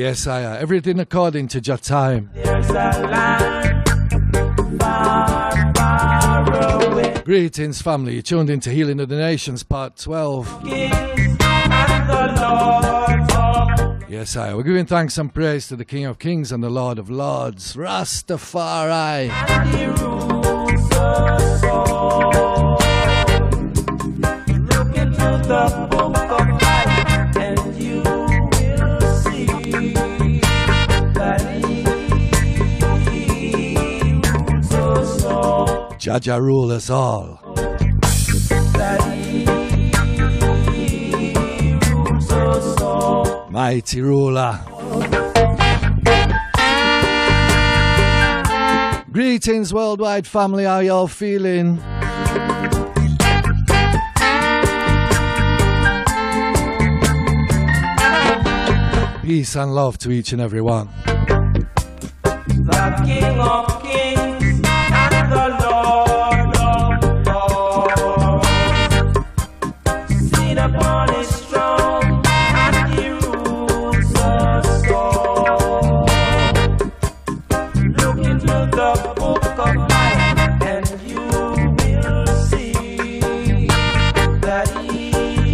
Yes, I am. Everything according to your time. There's a land far, far away. Greetings, family. You're tuned into Healing of the Nations, part 12. Kings and the Lords of Yes, I am. We're giving thanks and praise to the King of Kings and the Lord of Lords, Rastafari. and He rules us all. Look into the book of life and you will see that He rules us all. Jaja rule us all. That He rules us all. Mighty ruler. Greetings, worldwide family. How y'all feeling? Peace and love to each and every one. The King of Kings and the Lord of Lords, seen upon His throne, and He rules us all. Look into the book of life, and you will see that He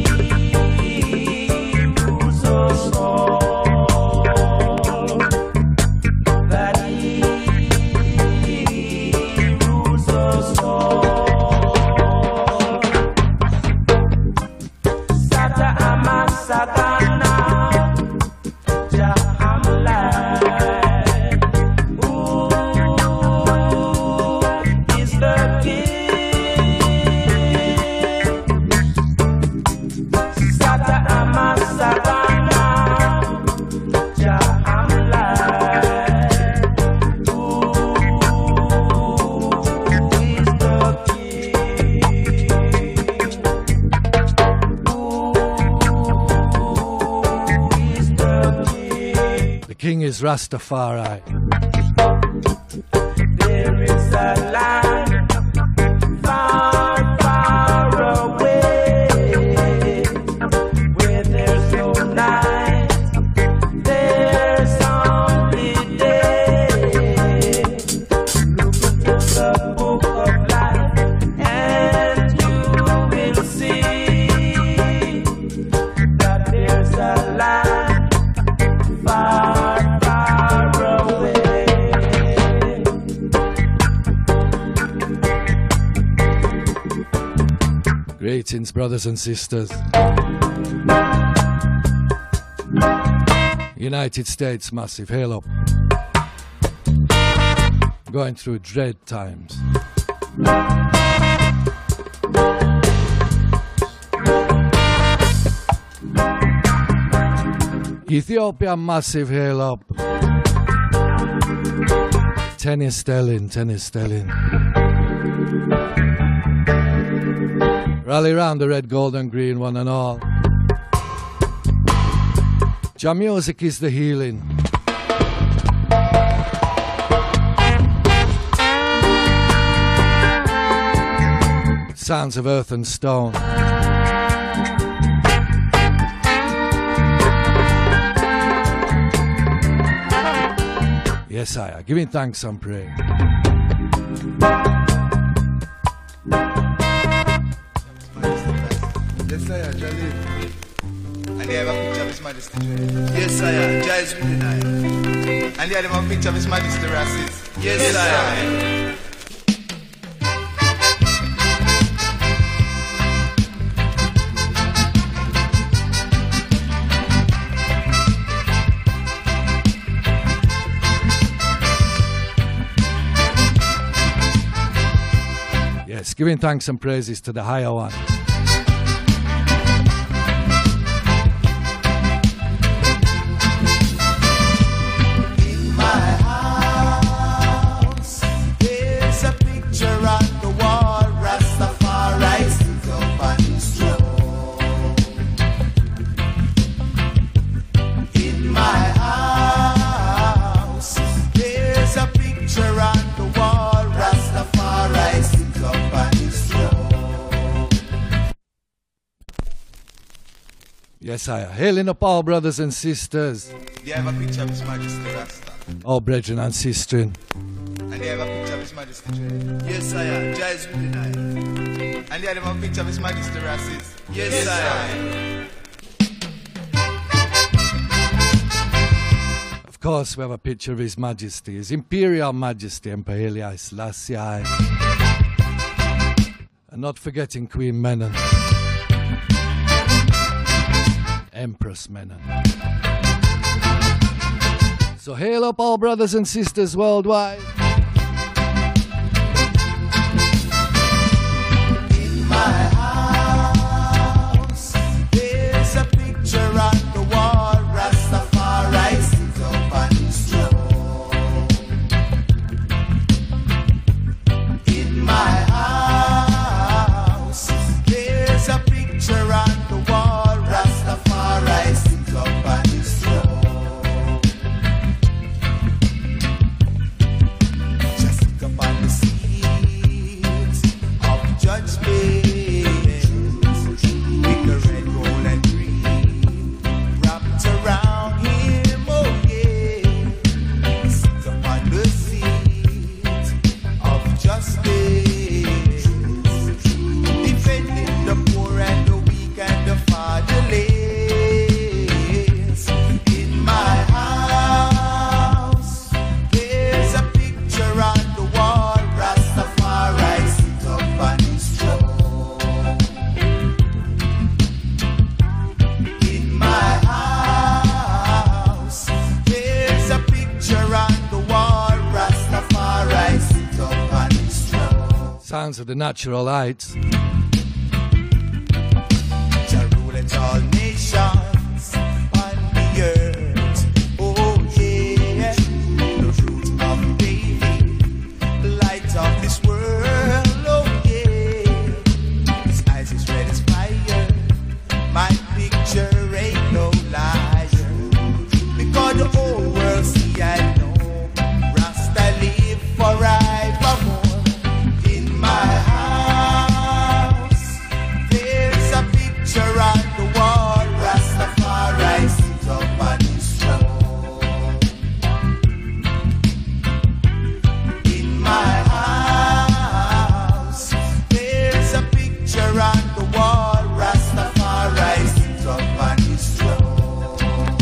rules us all. That He rules us all. Sata Amasagana Jahamlan. Who is the King? Sata Amasagana Jahamlan. Who is the King? Who is the King? The King is Rastafari. There is a land far, far away where there's no night, there's only day. Look into the book of life and you will see that there's a land far, far away. Greetings, brothers and sisters. United States, massive hail up. Going through dread times. Ethiopia, massive hail up. Tennis stelling. Rally round the red, gold and green, one and all. Jah music is the healing. Sounds of earth and stone. Yes, I am. Giving thanks and praying. Yes, I am, Jalil. And they have a picture of His Majesty. Yes, I am. Jah is really nice. And they have a picture of His Majesty Rasis. Yes, I am. Yes, giving thanks and praises to the higher one. In my house, there's a picture on the wall. Rastafari sits up on his throne. In my house, there's a picture on the wall. Rastafari sits up on his throne. Yes, I am. Hailing up all brothers and sisters, They have a picture of His Majesty Rasta. all brethren and sistren. And they have a picture of His Majesty Dread. Yes, I am. Jah is with the night. And they have a picture of His Majesty Rassis. Yes, I am. Of course, we have a picture of His Majesty, His Imperial Majesty, Emperor Haile Selassie I. And not forgetting Queen Menon, Empress Menon. So hail up all brothers and sisters worldwide. In my house, there's a picture on the wall. Rastafari sits up on his throne. In my house, there's a picture on the wall. Rastafari sits up on his throne. Just sit up on the seat of judgment. With the red, gold, and green wrapped around him, oh yeah. Sit up on the seat of justice, defending the poor and the weak and the fatherless. In my house, there's a picture on the wall. Rastafari sit up on his throne. In my house, there's a picture on the wall. Rastafari sit up on his throne. Sounds of the natural heights. Jah ruleth all nations on the earth. Oh yeah, the root of David, the light of this world. Oh yeah, his eyes is red as fire. My picture ain't no liar, because the whole world see I know. Rasta live forevermore. In my house, there's a picture on the wall. Rastafari sits up on his throne. In my house, there's a picture on the wall. Rastafari sits up on his throne.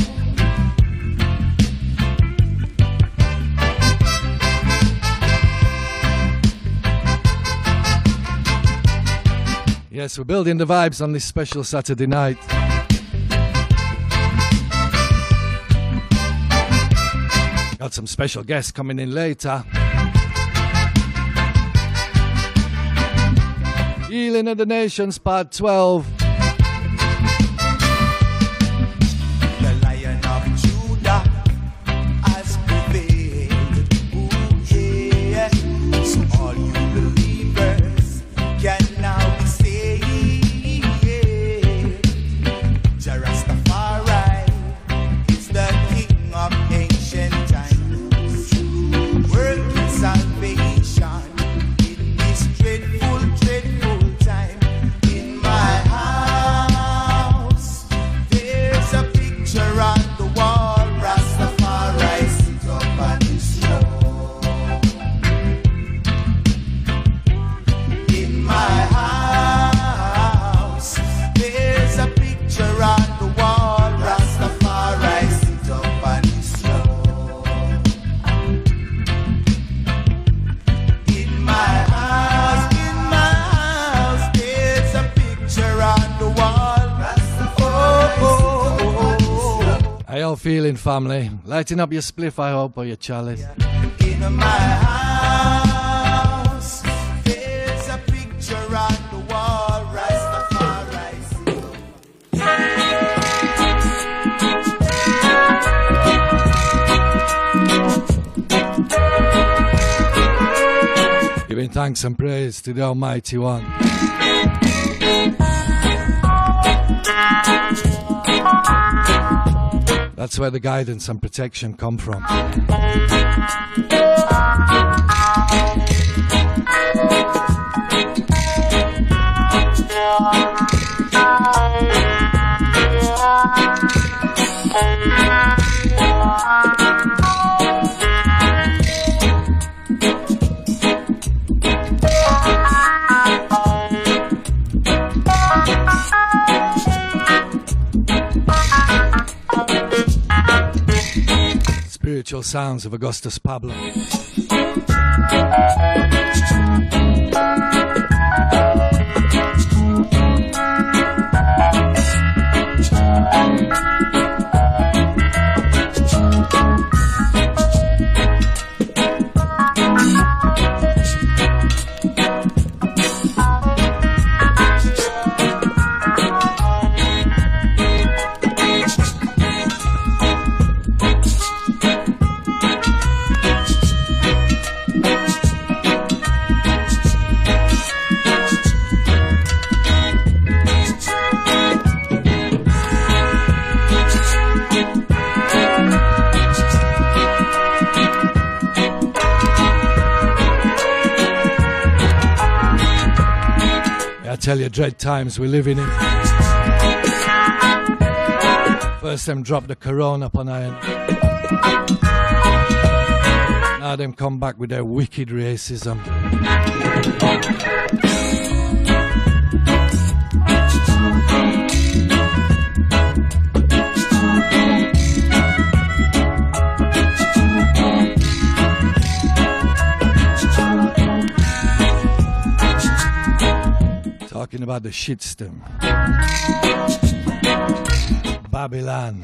Yes, we're building the vibes on this special Saturday night. Got some special guests coming in later. Healing of the Nations, Part 12. The Lion of Judah has prevailed. Ooh, yeah. So all you believers can now be saved. Jah Rastafari is the King of ancient times, working salvation in this dreadful, dreadful time. In my house, there's a picture on the wall. Rastafari sits up on his throne. In my house, there's a picture on the wall. Rastafari sits up on his throne. In my house, there's a picture on the wall. How y'all feeling, family? Lighting up your spliff, I hope, or your chalice. In my house, there's a picture on the wall. Rastafari. Giving thanks and praise to the Almighty One. That's where the guidance and protection come from. Spiritual sounds of Augustus Pablo. Tell you, dread times we're living in. First them drop the corona upon iron. Now them come back with their wicked racism. Talking about the shitstorm. Babylon.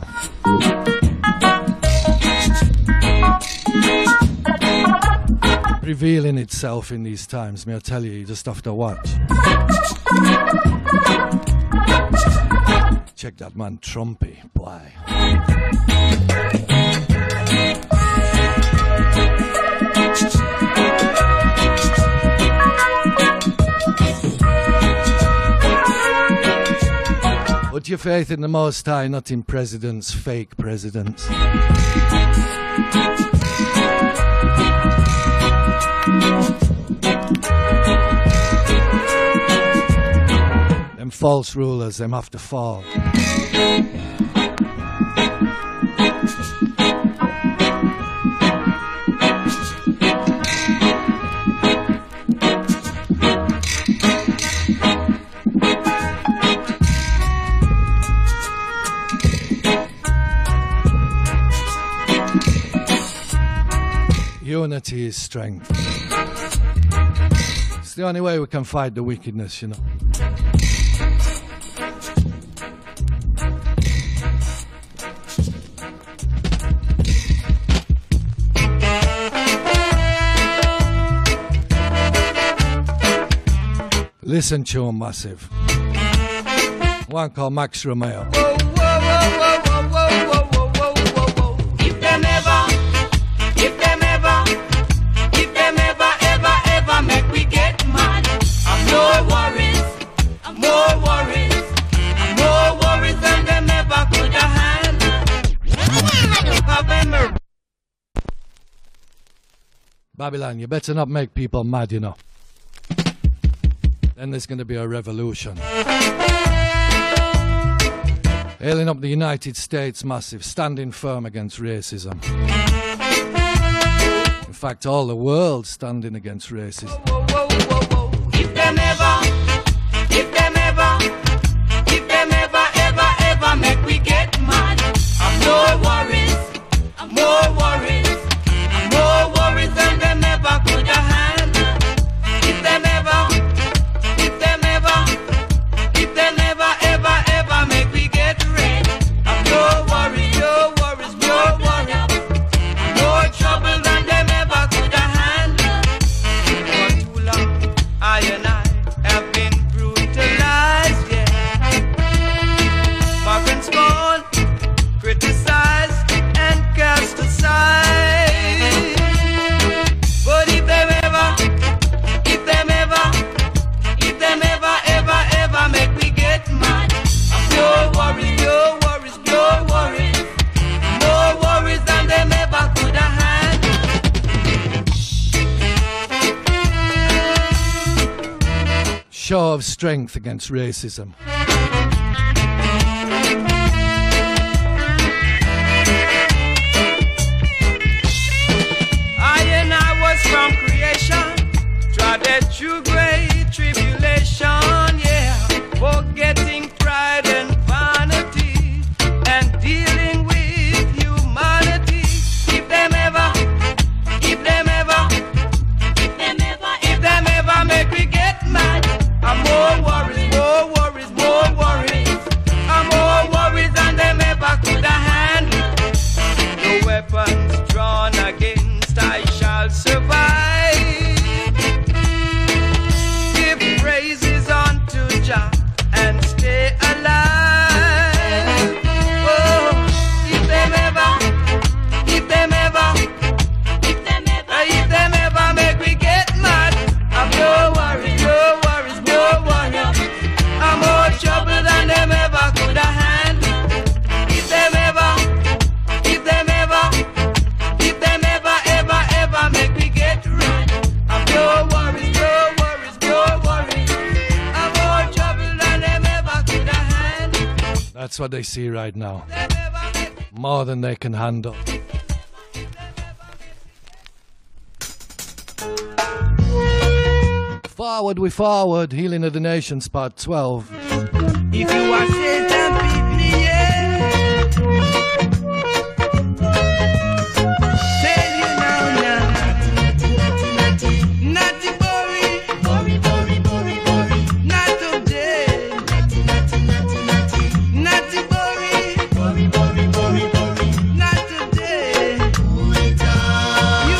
Revealing itself in these times, may I tell you, you just have to watch. Check that man Trumpy, boy. Put your faith in the Most High, not in presidents, fake presidents. Them false rulers, them have to fall. Unity is strength. It's the only way we can fight the wickedness, you know. Listen to him, Massive. One called Max Romeo. Babylon, you better not make people mad, you know. Then there's going to be a revolution. Hailing up the United States, Massive, standing firm against racism. In fact, all the world standing against racism. If them ever make we get mad, I'm more worries than them ever could have handled. If them ever make we get red, I'm more worries, more trouble than them ever could have handled. For too long, I and I have been brutalized, yeah. Far and small, criticized and cast aside. But if them ever make me get mad, I'm more worries than them ever could have handled. Show of strength against racism. and dealing with humanity. If them ever make we get mad, I'm more worries, more worries, more worries. I'm more worries than them ever could have handled. No weapons drawn against I shall survive. Give praises unto Jah and stay alive. Oh, if them ever make we get mad, I'm no worries, no worries, no worries. I'm more trouble than them ever could have handled. If them ever make me get right, I'm no worries, no worries, no worries. I'm more trouble than them ever could have handled. That's what they see right now. More than they can handle. Forward we forward, Healing of the Nations, part 12. If you are Satan, people, yeah. Tell you now. Not the Bori. Not today. Not the Bori. Not today. You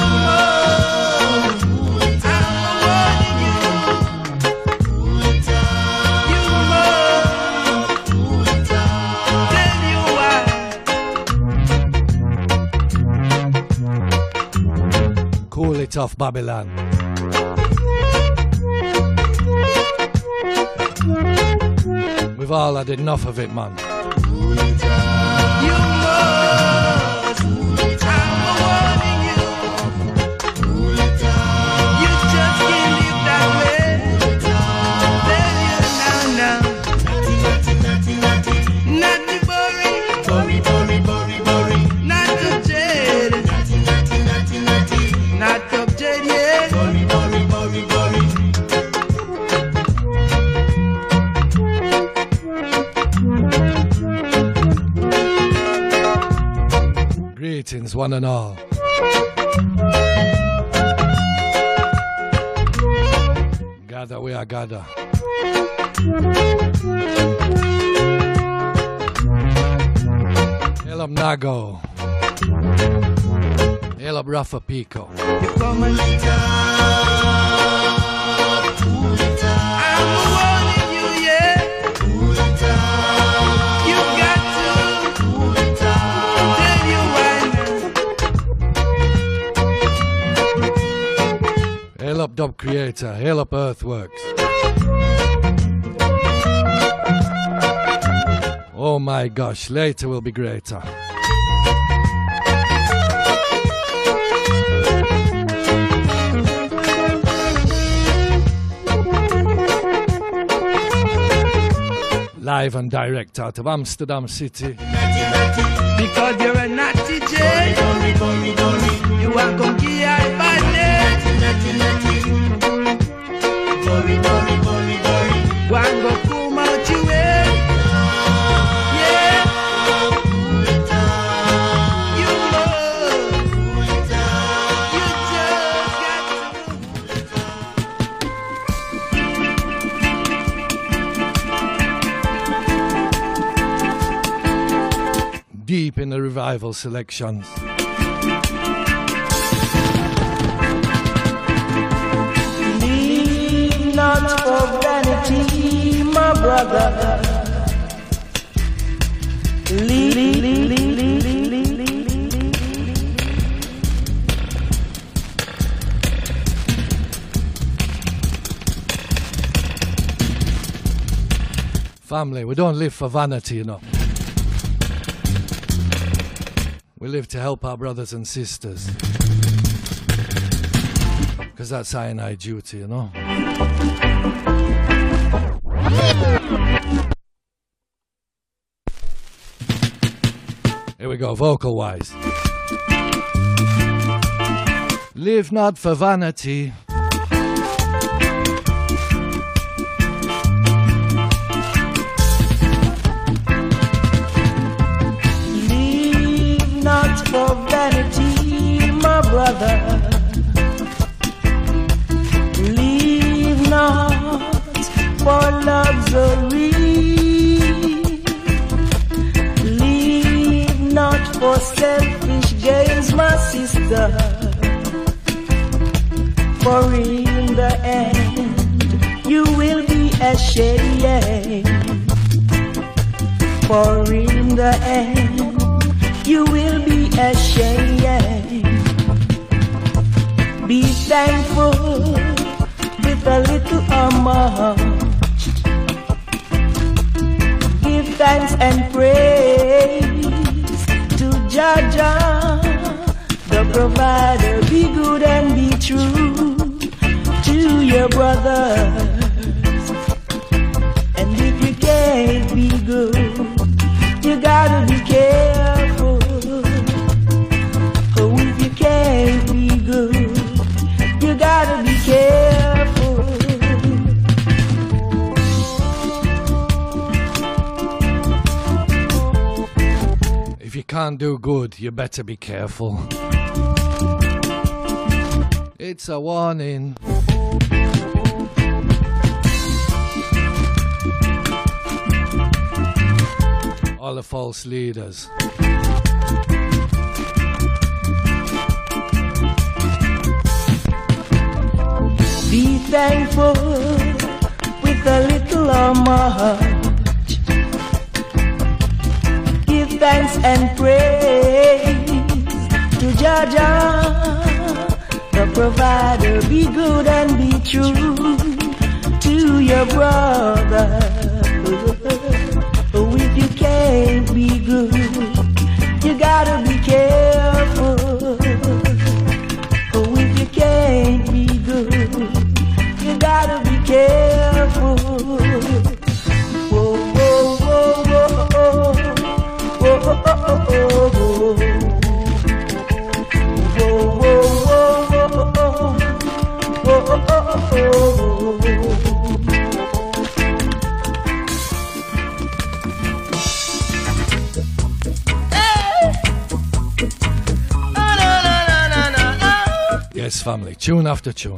Cool it off, Babylon. We've all had enough of it, man. Greetings, one and all. Gather, we are gather. Hail up Nago. Hail up Rafa Pico. Hail up Dub Creator, hail up Earthworks. Oh my gosh, later will be greater. Live and direct out of Amsterdam City. Because you're a naughty J. You are going to get badness. One go come out your way. Yeah. You know. You just got to. Deep in the revival selections. Not for vanity, my brother. Family, we don't live for vanity, you know. We live to help our brothers and sisters. Because that's INI duty, you know. Here we go, vocal wise. Live not for vanity. brother. Leave not for luxury. Leave not for selfish gains, my sister. For in the end, you will be ashamed. For in the end, you will be ashamed. Be thankful with a little or much. Give thanks and praise to Jah, the provider. Be good and be true to your brothers. And if you can't be good, you gotta be careful. Oh, if you can't be good, you gotta be careful. If you can't do good, you better be careful. It's a warning. All the false leaders. Be thankful with a little or much. Give thanks and praise to Jah, the provider. Be good and be true to your brother. Oh, if you can't be good, you gotta be careful. Oh, if you can't be good, you gotta be careful. Whoa, whoa, whoa, whoa, whoa, whoa, whoa, whoa, whoa, whoa, whoa, whoa. Yes, family, tune after tune.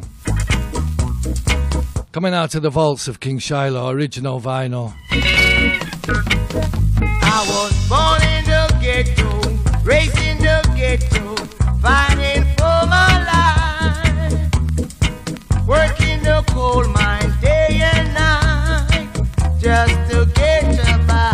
Coming out of the vaults of King Shiloh, original vinyl. I was born in the ghetto, raised in the ghetto, fighting for my life, working the coal mine day and night, just to get by.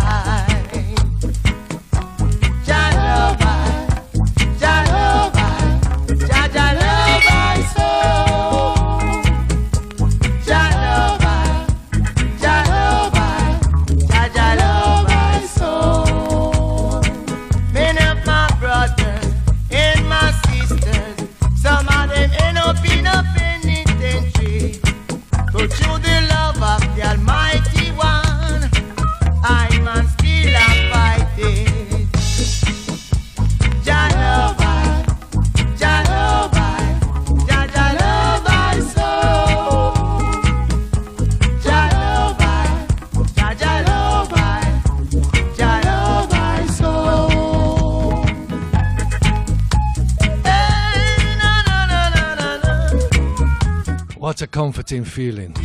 What a comforting feeling.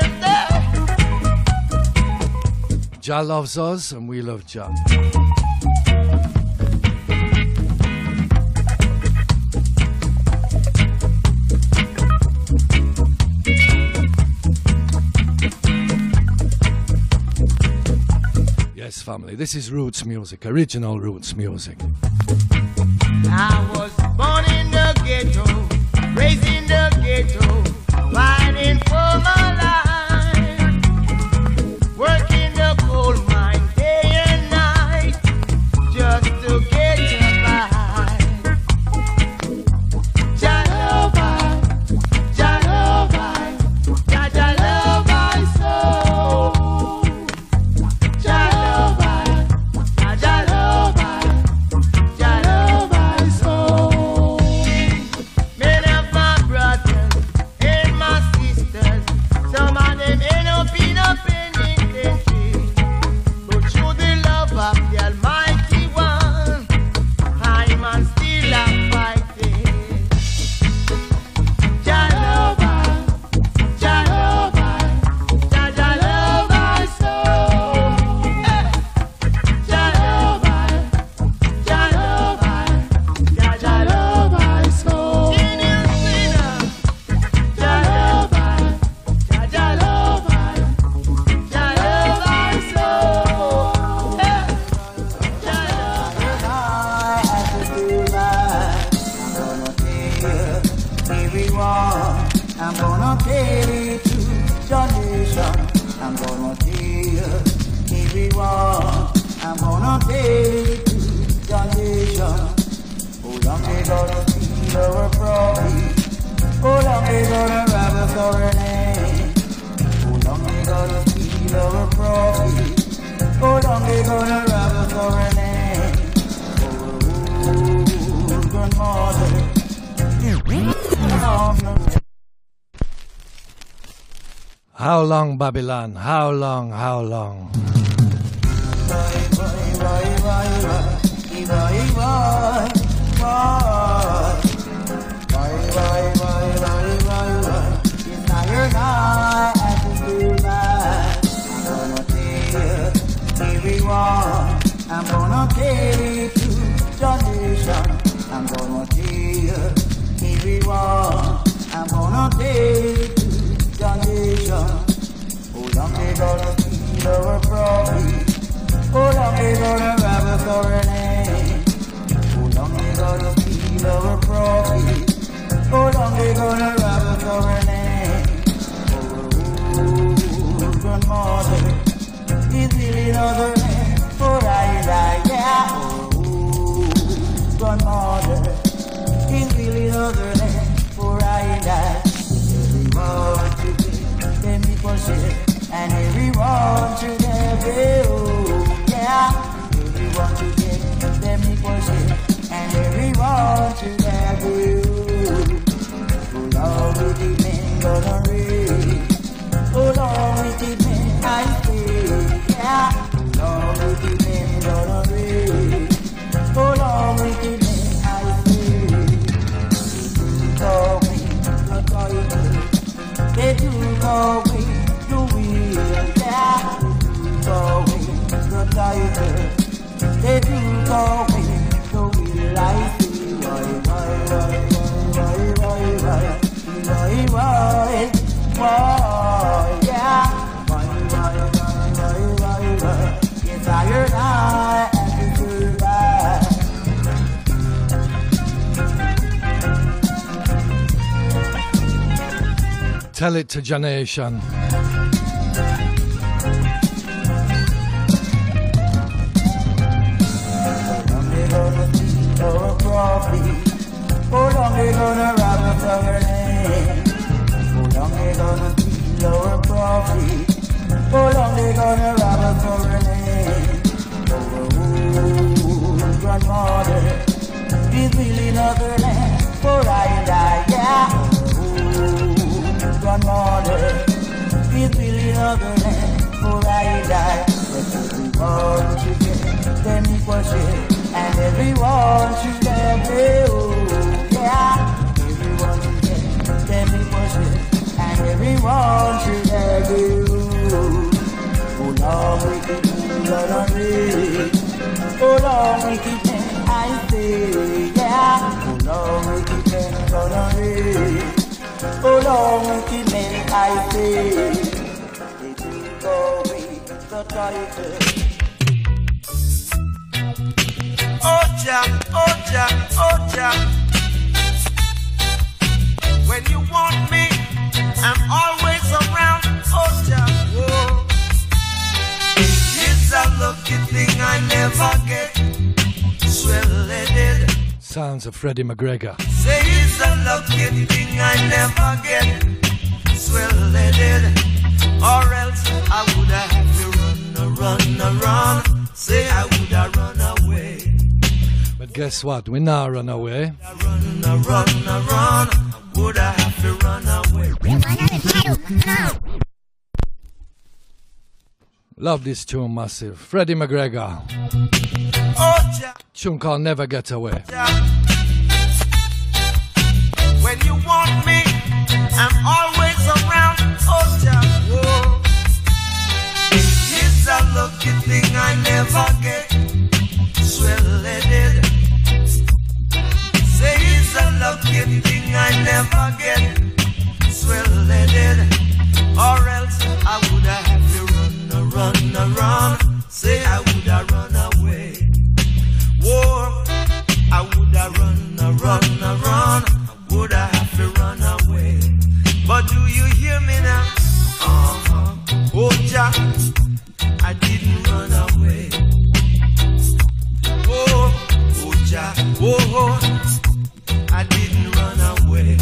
Jah loves us and we love Jah. Yes, family, this is roots music, original roots music. I was born in the ghetto, raised in the ghetto, fighting for my life, working the coal mine day and night, just to get by. Jah love my soul. Jah love my soul. Many of my brothers and my sisters, some I'm gonna tell it to the nation. I'm gonna tell everyone. I'm gonna tell it to the nation. How long they gonna steal our profit? How long they gonna rob us our land? How long they gonna steal our profit? How long they gonna rob us our land? Oh, grandmother. How long, Babylon? How long? How long? I'm gonna tell it to the nation. I'm gonna tell everyone. I'm gonna tell it to the nation. How long they gonna steal our profit? How long they gonna rob us our land? How long they gonna steal our profit? How long they gonna rob us our land? Oh, grandmother is really another land for I, yeah. Oh, grandmother is really another land for I. Everyone should get them equal share, and everyone should have it, oh, yeah. Everyone should get them equal share, and everyone should have it, oh. Oh, Lord, we keep men gonna read. Oh, Lord, we keep men, I say, yeah. Oh, Lord, we keep men gonna read. Oh, Lord, we keep men, I say. They took away the wheel, yeah. They took away the title. They took away the wheel. I see why, yeah. Why, yes, I heard I have to survive. Tell it to your nation. How long they gonna steal our profit? How long they gonna rob us our land? How long they gonna steal our profit? How long they gonna rob us our land? Oh, grandmother is really another land for I and I, yeah. Grandmother is really another land for I and I. But everyone should get them equal share, and everyone should have it, oh, yeah. Everyone should get them equal share, and everyone should have it, oh. Oh, Lord, we keep gonna read. Oh, Lord, we keep them, I say, yeah. Oh, Lord, we keep them gonna read. Oh, Lord, wicked men, I say, they took away the title. Oh, Jah, oh, Jah, oh, Jah. When you want me, I'm always around. Oh, Jah, oh. It's a lucky thing I never get. Swell-headed. Sounds of Freddie McGregor. Say it's a lucky thing I never get. Swell-headed. Or else I would have to run. Say I would have run away. But guess what? We now run away. Run. Would I have to run away? Love this tune massive. Freddie McGregor. Oh, Jah. Tune called Never Get Away. When you want me, I'm always around. Oh, Jah. Whoa. It's a lucky thing I never get. Swell-headed. Say it's a lucky thing I never get. Swell-headed. Or else I would have to run. Say I would have run away. War, I would have run. Would I have to run away? But I didn't run away. Oh, oh, Jah, oh, I didn't run away.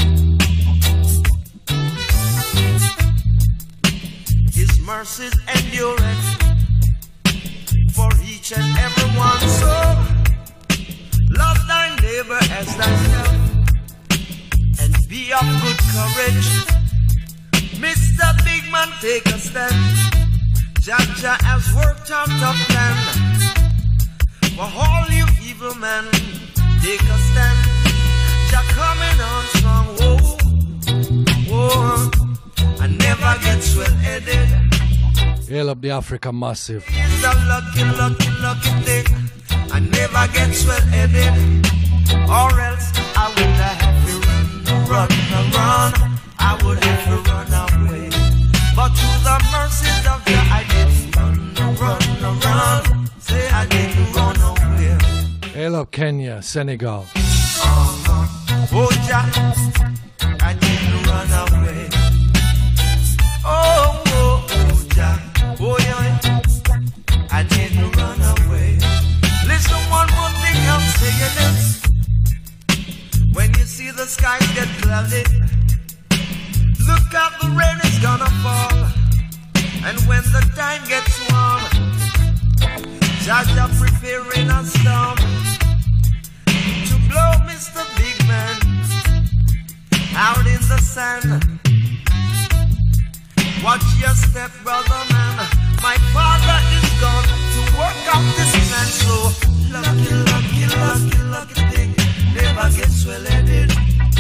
His mercies endureth for each and every one. So love thy neighbor as thyself, and be of good courage. Mr. Big Man, take a stand. Jah has worked out a plan for all you evil men. Take a stand. Jah coming on strong. Whoa, whoa. I never get swell-headed. Hail up the African Massive. It's a lucky, lucky, lucky thing. I never get swell-headed, or else I would have to run. I would have to run away. But through the mercies of Jah, I didn't run. Say I didn't run away. Hail up Kenya, Senegal. Oh, Jah, I didn't run away. Oh, oh, oh, Jah, oh, yeah, I didn't run away. Listen, one more thing I'm saying is, when you see the skies get cloudy, look out, the rain is gonna fall. And when the time gets warm, Jah preparing a storm to blow Mr. Big Man out in the sand. Watch your step, brother man. My father is gone to work out this plan. So lucky, lucky, lucky, lucky thing never gets swell-headed.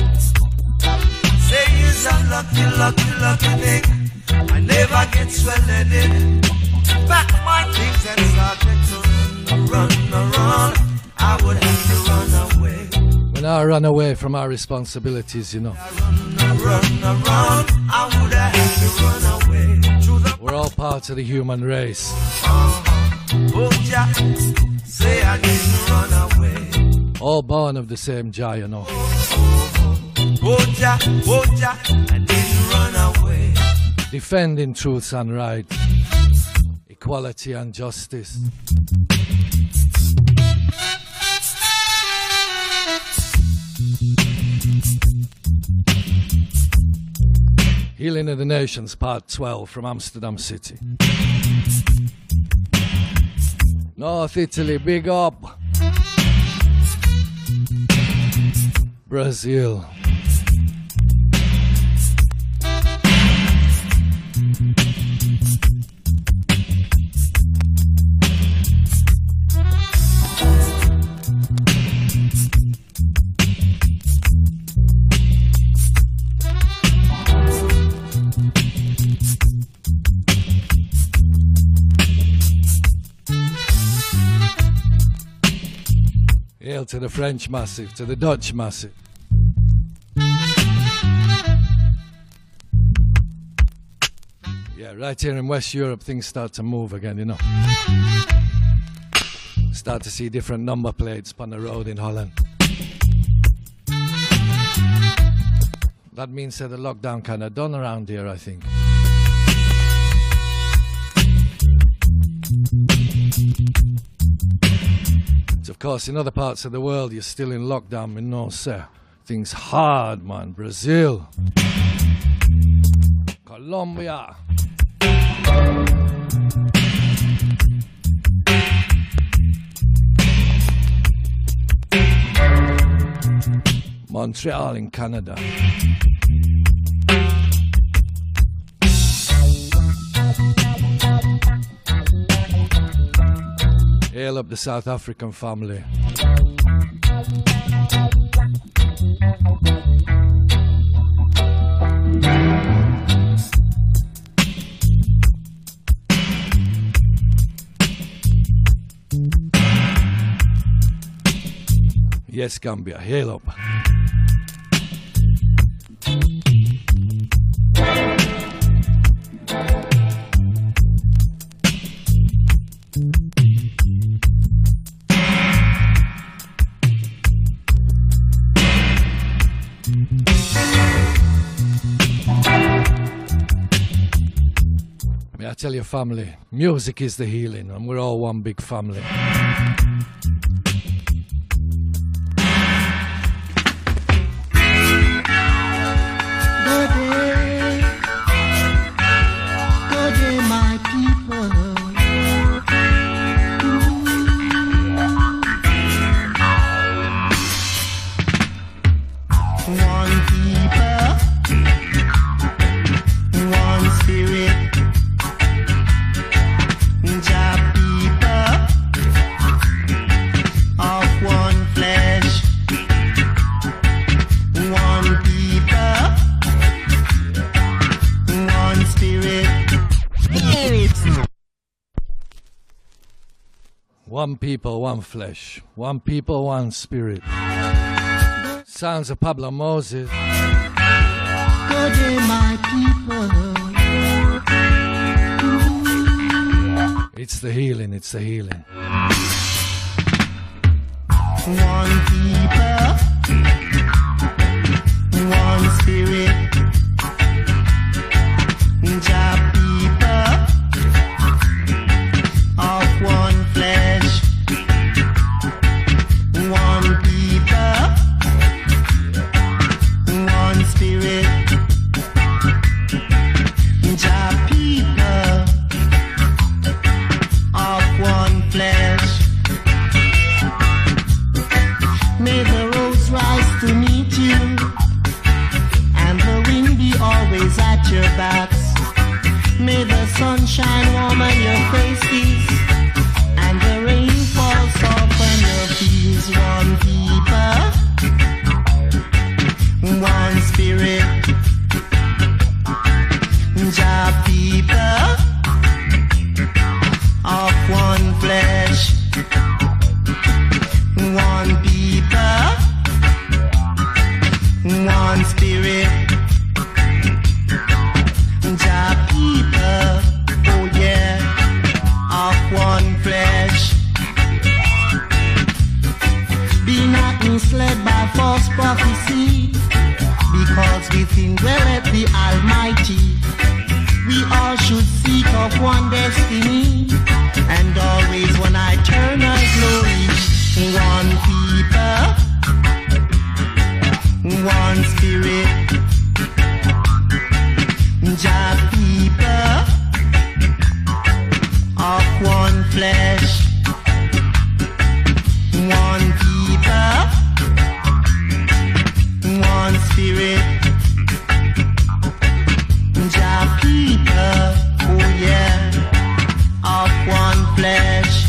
Say it's a lucky, lucky, lucky thing. I never get swell-headed. Pack my things and started to run. I would have to run away. When I run away from our responsibilities, you know. Run. I would have to run away. Through the We're all part of the human race. oh, Jah, say I didn't run away. All born of the same Jah, you know. Oh, Jah, I didn't run away. Defending truth and right, equality and justice. Healing of the Nations, Part 12 from Amsterdam City. North Italy, big up. Brazil. Hail to the French Massive, to the Dutch Massive. Yeah, right here in West Europe, things start to move again, you know. Start to see different number plates on the road in Holland. That means that the lockdown kind of done around here, I think. Of course, in other parts of the world, you're still in lockdown. You know, sir. Things hard, man. Brazil. Colombia. Montreal in Canada. Hail up the South African family. Yes, Gambia, hail up. tell your family, music is the healing, and we're all one big family. Good day, my people. One people, one spirit. Jah people of one flesh. One people, one spirit. One people, one flesh. One people, one spirit. Sounds of Pablo Moses. Good day, my people. It's the healing, it's the healing. One people, one spirit. Jah people of one flesh. One people, one spirit. Jah people of one flesh. May the rose rise to meet you, and the wind be always at your backs. May the sun shine warm on your faces, and the rain fall soft on your fields. One people, one spirit. Jah people of one flesh. One people, one spirit. Jah people, oh yeah, of one flesh. Be not misled by false prophecy, because within dwelleth the Almighty. We all should seek of one destiny, and always one eternal glory. One people, one spirit. Jah people of one flesh. One people, one spirit. Jah people, oh yeah, of one flesh.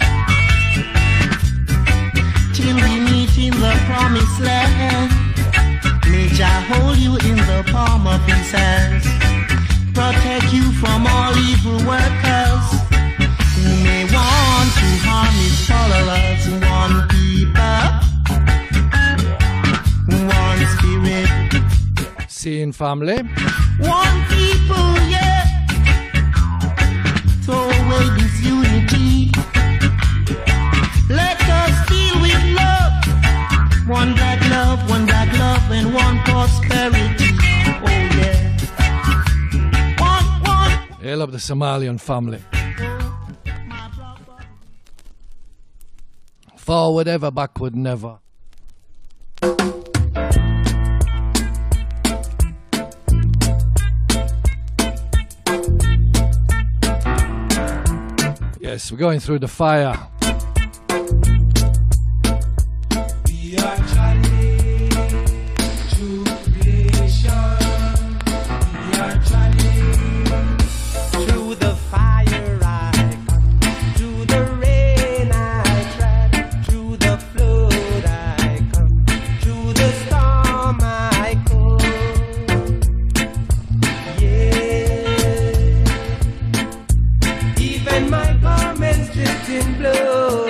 Till we meet in the promised land, may Jah hold you in the palm of his hands. Protect you from all evil workers who may want to harm his followers. One people, one spirit. Seeing family. One people, yeah. Throw away this unity. Let us deal with love. One black love, and one prosperity. Oh yeah. One. Hail up the Somalian family. Forward ever, backward never. Yes, we're going through the fire. We are traveling to creation. We are traveling through the fire. I come through the rain. I tread through the flood. I come through the storm. I come. Yeah. Even my garments dripped in blood.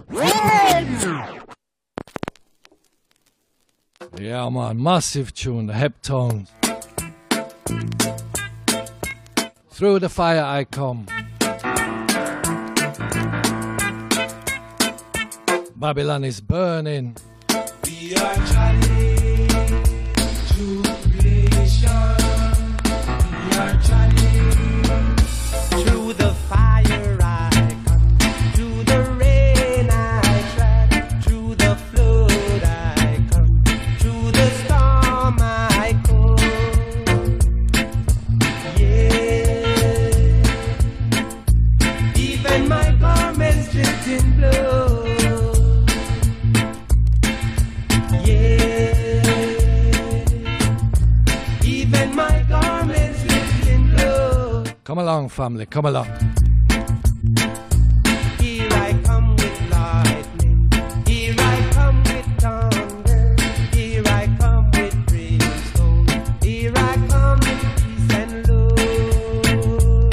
Yeah, man, massive tune, the Heptones. Through the fire I come. Babylon is burning. We are traveling to creation. We are traveling through Come along, family, come along. Here I come with lightning. Here I come with thunder. Here I come with brimstone. Here I come with peace and love.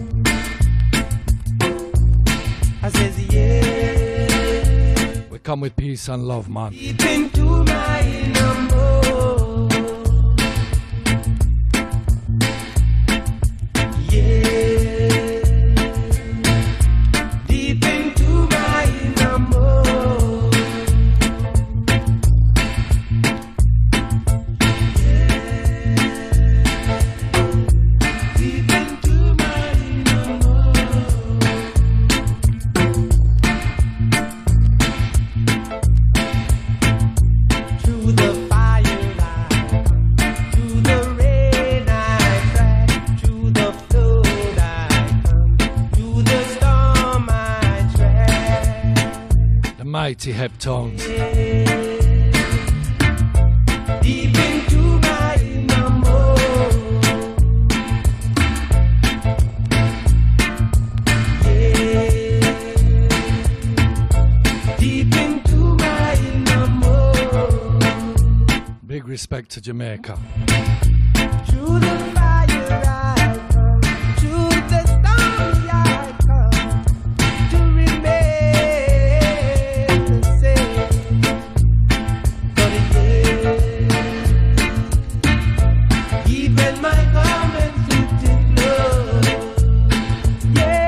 I says, yeah. We come with peace and love, man. Deep into my inner mode. Mighty Heptones. Deep into my inner mode. Yeah. Deep into my inner mode. Big respect to Jamaica. Through the fire I come, through the storm I come, to remain the same. For the day, even my garments dipped in blood. Yeah,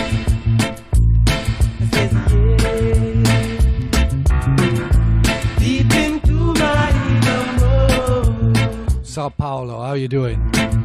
I said yeah. Deep into my inner mode. Sao Paulo, how you doing?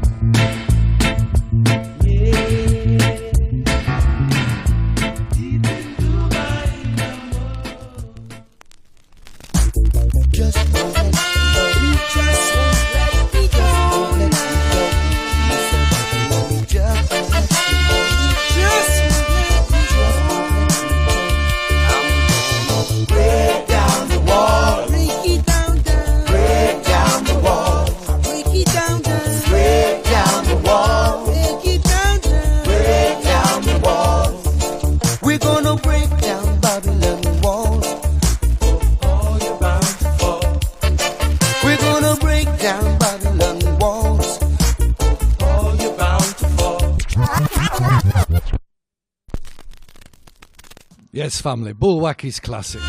Yes, family, Bullwacky's classic.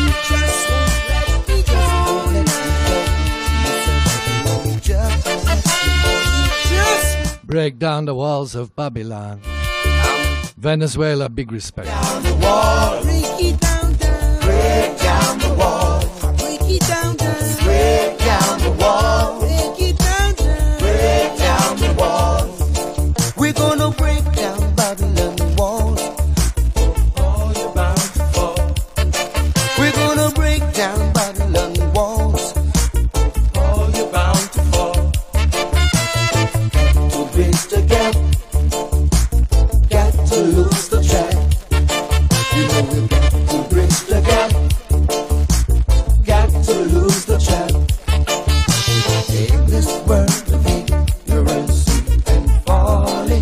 Break down the walls of Babylon. Venezuela, big respect. Down the wall. Break it down, down. Break down the wall. Break it down, down. Break down the wall. Break it down, down. Break down the wall. We're gonna break down Babylon walls. Oh, you're bound to fall. We're gonna break down Babylon walls. Oh, you're bound to fall. To bridge the gap, got to lose the track. You know we've got to bridge the gap, got to lose the track. In this world of ignorance and folly,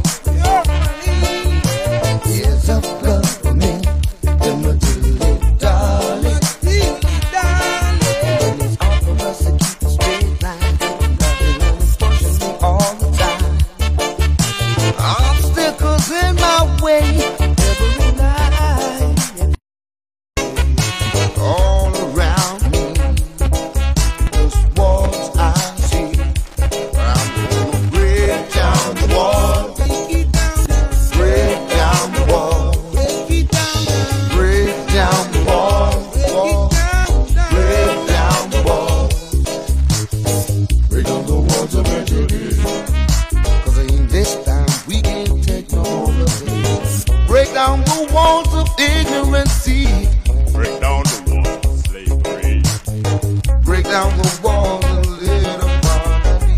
years of government, them no dilly dally. And it's all for us to keep a straight line. Babylon is pushing me all the time. Obstacles in my way every night, all around me. Those walls I see, I'm gonna break down the wall, break down the wall, break down the wall, break down the wall, break down the walls of prejudice. 'Cause in this time we can't take no more of this. Break down the walls of ignorancy. Break down the wall of slavery. Break down the walls of little poverty.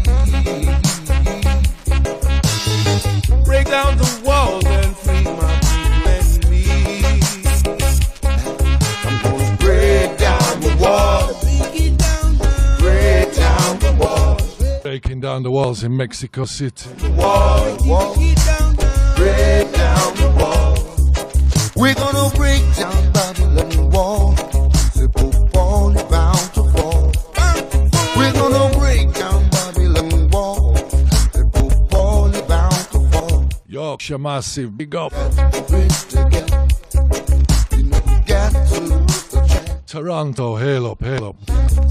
Break down the walls and free my people and me. I'm gonna break down the walls. Break down the walls. Breaking down the walls in Mexico City. Wall. Break it down, down. break down the wall. We're gonna break down Babylon wall. The Pope all bound to fall. We're gonna break down Babylon wall. The Pope all bound to fall. Yorkshire Massive, big up. Bridge together. You know we got to lose the chance. Toronto, hail up, hail up.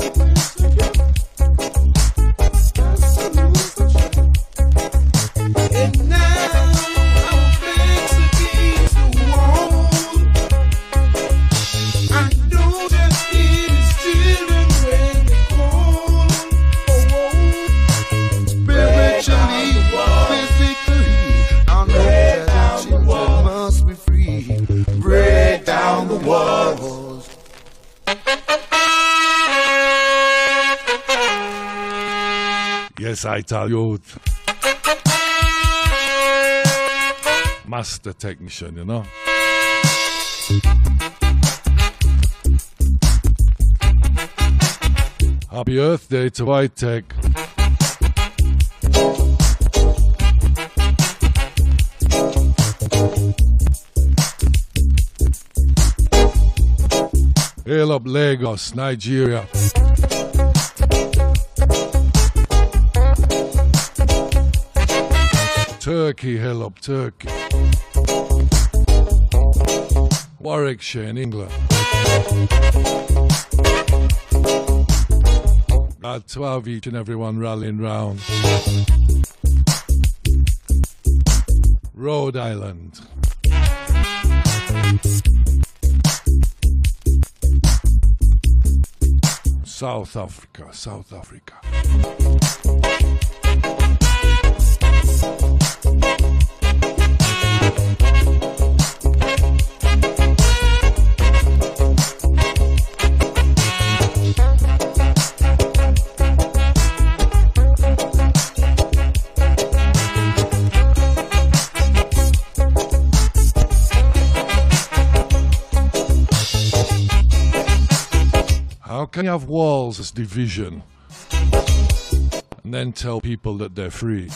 And now our backs against the wall. I know that it is children when they call. Spiritually, physically, I know that children must be free. Break down the walls. Yes, I tell you. Master technician, you know. Happy Earth Day to White Tech. Hail up Lagos, Nigeria. Turkey, hail up Turkey. Warwickshire in England. Glad to have each and everyone rallying round. Rhode Island. South Africa, South Africa. How can you have walls as division and then tell people that they're free?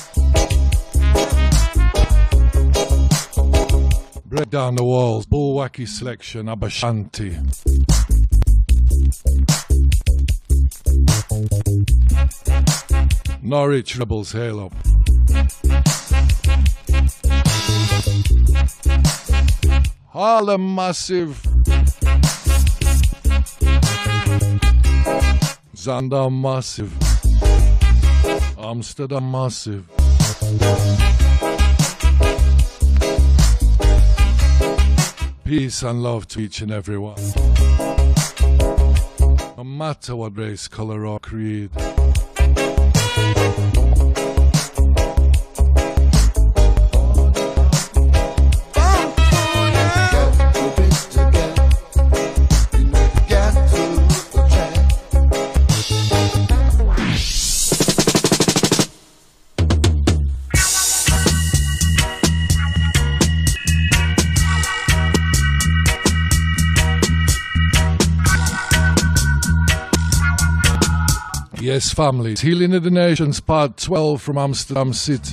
Break down the walls, Bullwacky Selection, Abashanti. Norwich Rebels, hail up. Harlem Massive. Zaandam Massive. Amsterdam Massive. Peace and love to each and everyone. No matter what race, color or creed. Yes, families. Healing of the Nations, Part 12 from Amsterdam City.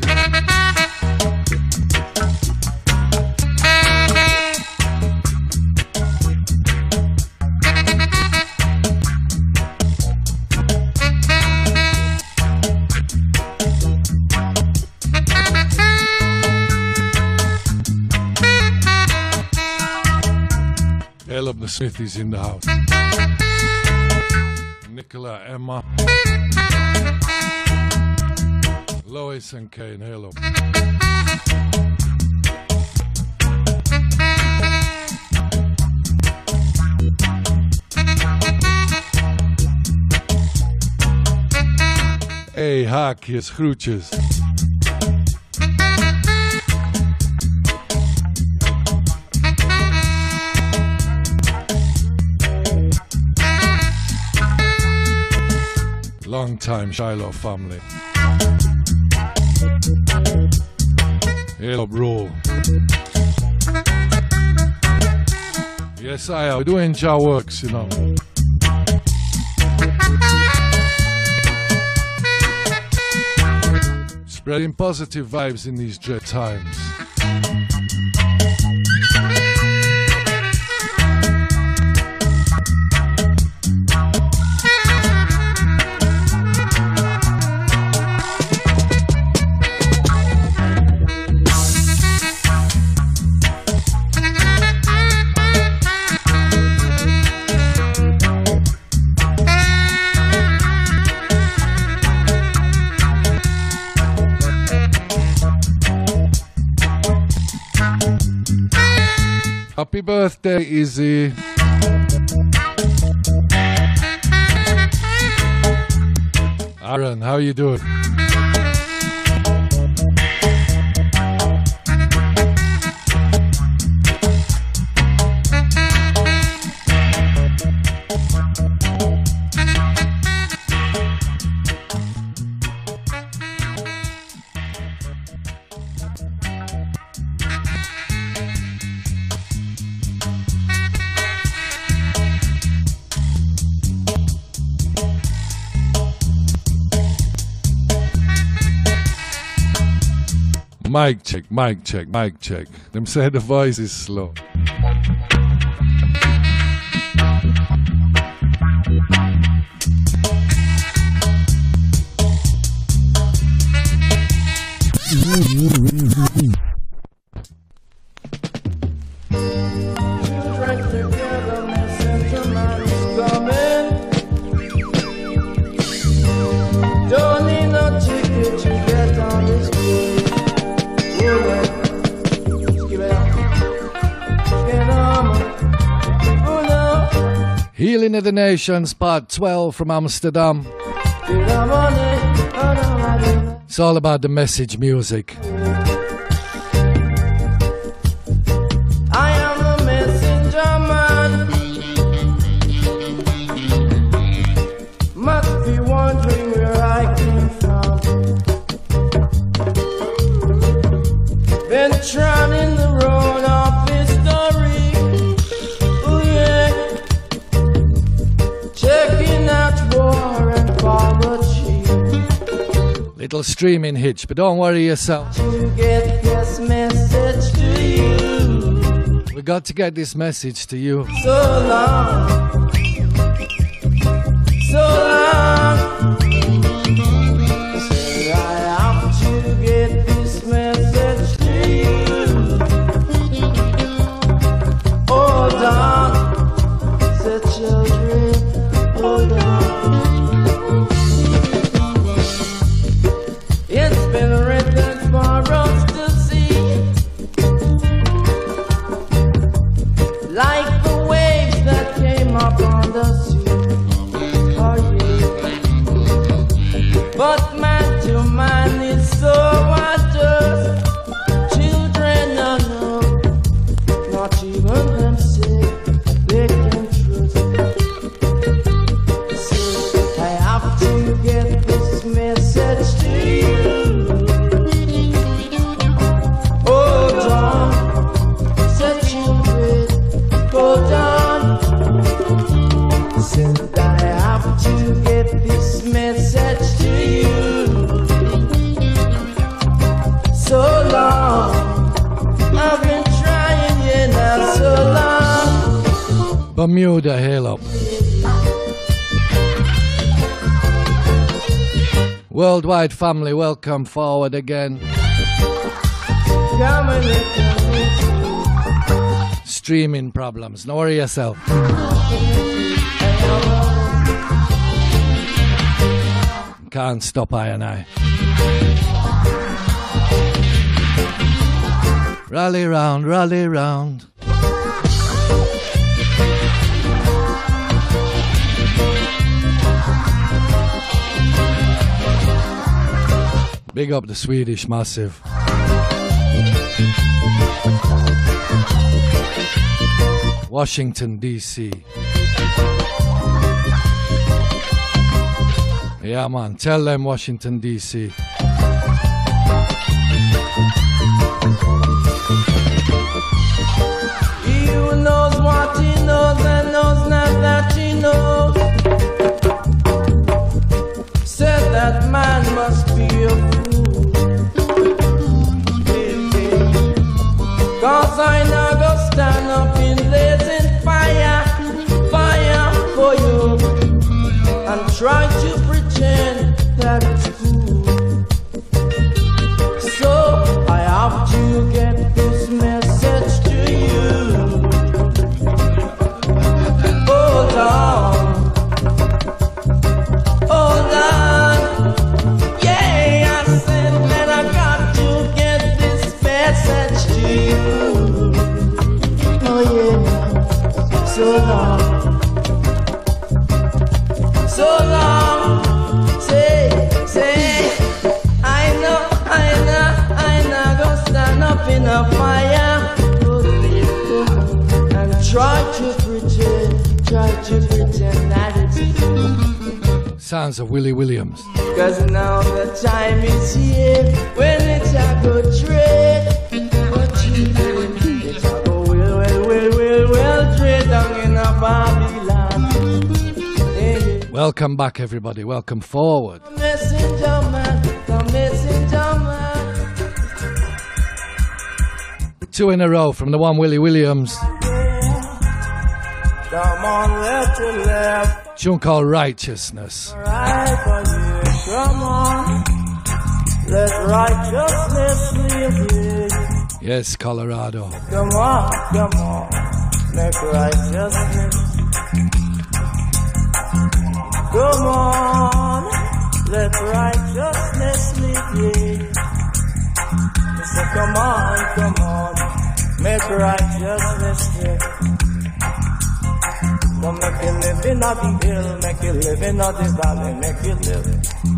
Hail up the Smithies in the house. Nicola, Emma, Lois and Kane, hail up. Hey, haakjes, groetjes. Long time Shiloh family. Hail up, roll. Yes, I do enjoy works, you know. Spreading positive vibes in these dread times. Happy birthday, Izzy. Aaron, how you doing? Mic check, mic check, mic check. Them say the voice is slow. Don't need no ticket to get on this plane. Healing of the Nations, part 12 from Amsterdam. It's all about the message music. I am a messenger man. Must be wondering where I came from. Been trotting the road of history. Oh yeah. Checking out war and poverty. Little streaming hitch, but don't worry yourself. To get this message to you. We got to get this message to you. So long. So long. Said I have to get this message to you. Hold on. Said children, hold on. It's been written for us to see, like the waves that came up on the sea. Oh yeah. But man to man is so unjust. Children don't know, not even themselves they can trust. So I have to get this message to you. Hold on, said children, hold on. Said I have to get this message to you. So long, I've been trying, yeah, now so long. Bermuda, hail up. Worldwide family, welcome forward again. Come and look at me. Streaming problems, don't worry yourself. Can't stop I and I. Rally round, rally round. Big up the Swedish Massive. Washington, D.C. Yeah, man, tell them Washington, D.C. He who knows what he knows and knows not that he knows. Said that man must be a fool. Cause I now go stand up in blazing fire, fire for you, and try to pretend that it's cool. So I have to get this message to you. Hold on, hold on. Yeah, I said that I got to get this message to you. Oh yeah. so long. Say, I know, gonna stand up in a fire. And try to pretend that it's true. Sounds of Willie Williams. Cause now the time is here when it's a good trade. It's a go well trade down in a Babylon. Welcome back, everybody. Welcome forward. The messenger man. 2 in a row from the one Willie Williams. Come on, left to left. Tune called Righteousness. Right for you. Come on. Let righteousness live here. Yes, Colorado. Come on. Make righteousness. Come on. Let righteousness live here. So come on. Make righteousness live. Come make you live in the hill, make you live in the valley, make you live.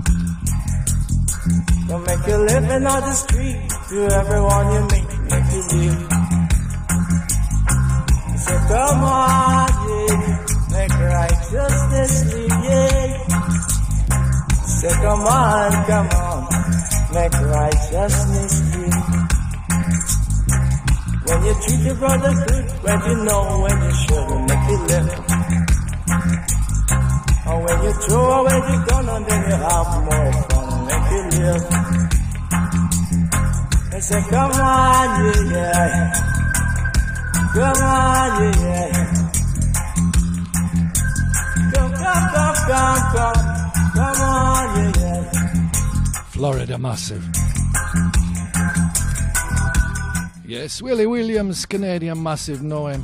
Come make you live in the street, to everyone you meet, make you live. So come on, yeah, make righteousness live, yeah. So come on, make righteousness live. When you treat your brother good, when you know when you shouldn't, make you live. Or when you throw away the gun and then you have more fun, make you live. They say, come on, yeah. Come on, yeah. Come on, yeah. Florida Massive. Yes, Willie Williams, Canadian Massive, know him.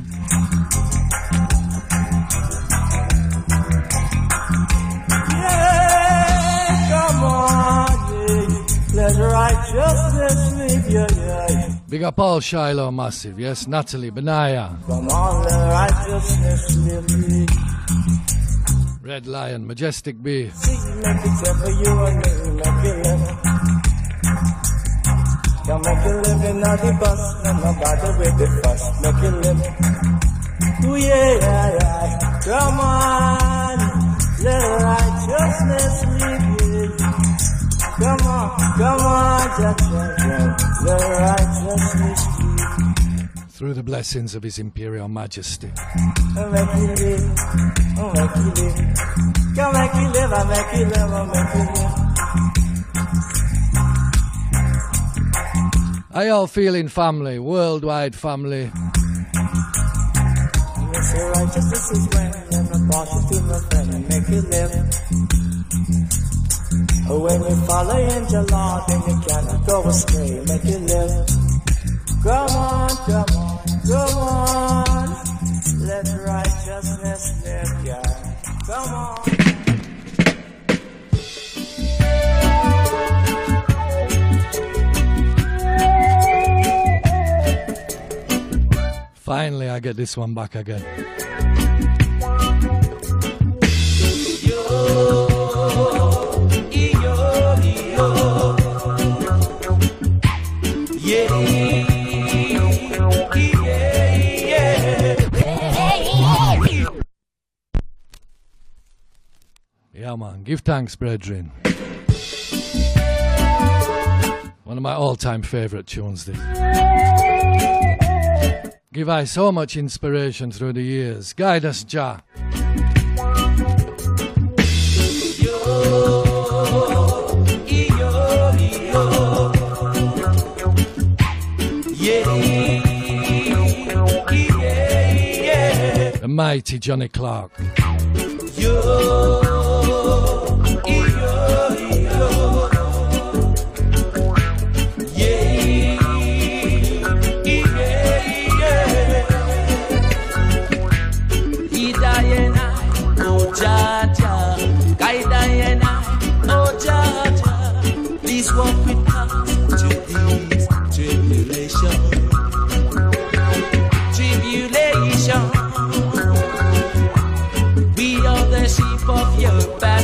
Yeah, come on, yeah. Let righteousness live, yeah. Big up all Shiloh Massive, yes, Natalie, Benaya. Come on, let righteousness live. Red Lion, Majestic B. See, make it for you and me, make it live. Can make you live in the bus, and nobody with the fuss, make you live. Ooh, yeah. Come on, let righteousness live. Come on, let righteousness live. Through the blessings of His Imperial Majesty. Make you live, make you live. Come make you live, I make you live. Are y'all feeling family, worldwide family? You say righteousness is when you're partial to my friend and make you live. When you follow in your law, then you cannot go astray, make you live. Come on, let righteousness live, yeah. Come on. Finally, I get this one back again. Yeah, man. Give thanks, brethren. One of my all-time favorite tunes, this. Give I so much inspiration through the years. Guide us, Jah. The mighty Johnny Clark. Walk with us to this tribulation. We are the sheep of your back.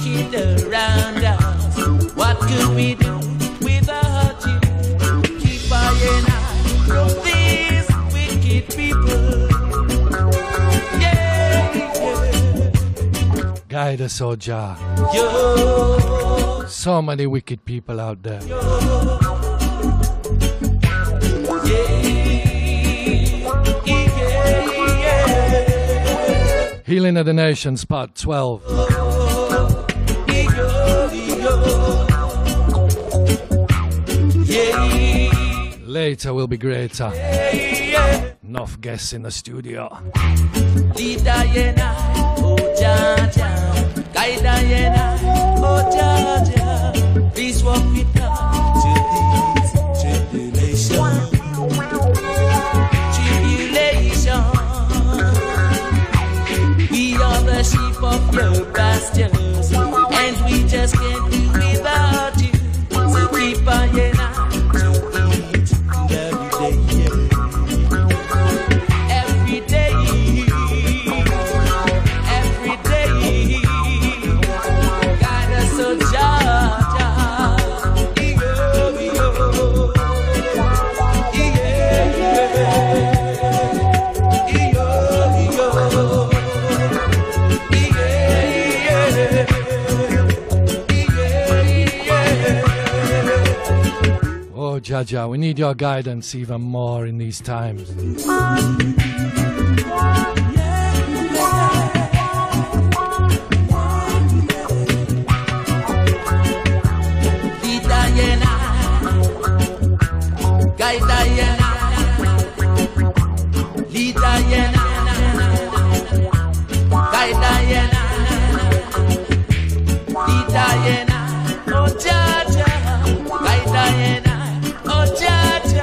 wicked around us. What could we do without you? Keep our eye from these wicked people. Yeah, yeah. Guide us, oh Jah. Yo, So many wicked people out there. Healing of the Nations, Part 12. Later will be greater. Enough guests in the studio. Lead Diana, oh Jaja, guide Diana, oh Jaja. Please walk with us to this tribulation. Tribulation. We are the sheep of your pastures, and we just can't do without you. So keep Diana to eat every day. Every day, guide us, oh Jah, Oh Jaja, we need your guidance even more in these times. Guide Diana, lead Diana, guide Diana, lead Diana, oh Jaja, guide Diana, oh Jaja,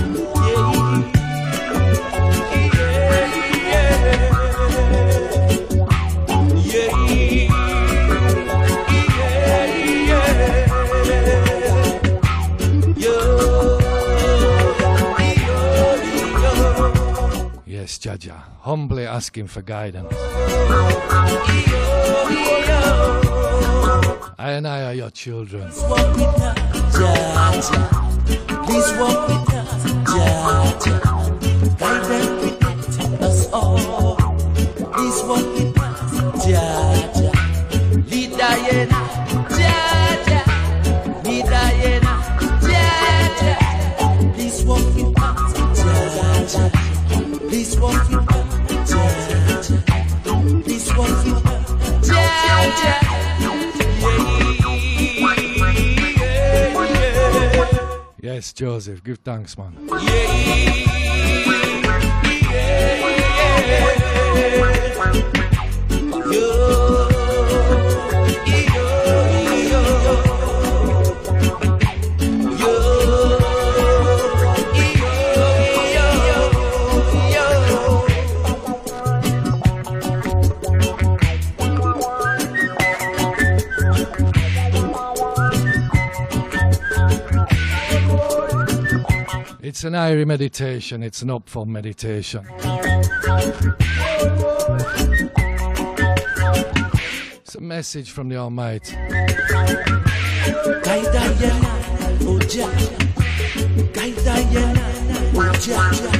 Yes, Jaja, humbly asking for guidance. I and I are your children. Walk with us, Jaja. Please walk with us, Jaja. Guide and protect us all. Please walk with us, Jaja. Lead Diana, Jaja. Lead Diana, Jaja. Please walk with us, Jaja. Please walk with us, Jaja. Please walk with us, Jaja. Yes, Joseph, give thanks, man. It's an Irie meditation, it's an upful meditation. It's a message from the Almighty. Guide Diana, oh Jaja. Guide Diana, oh Jaja.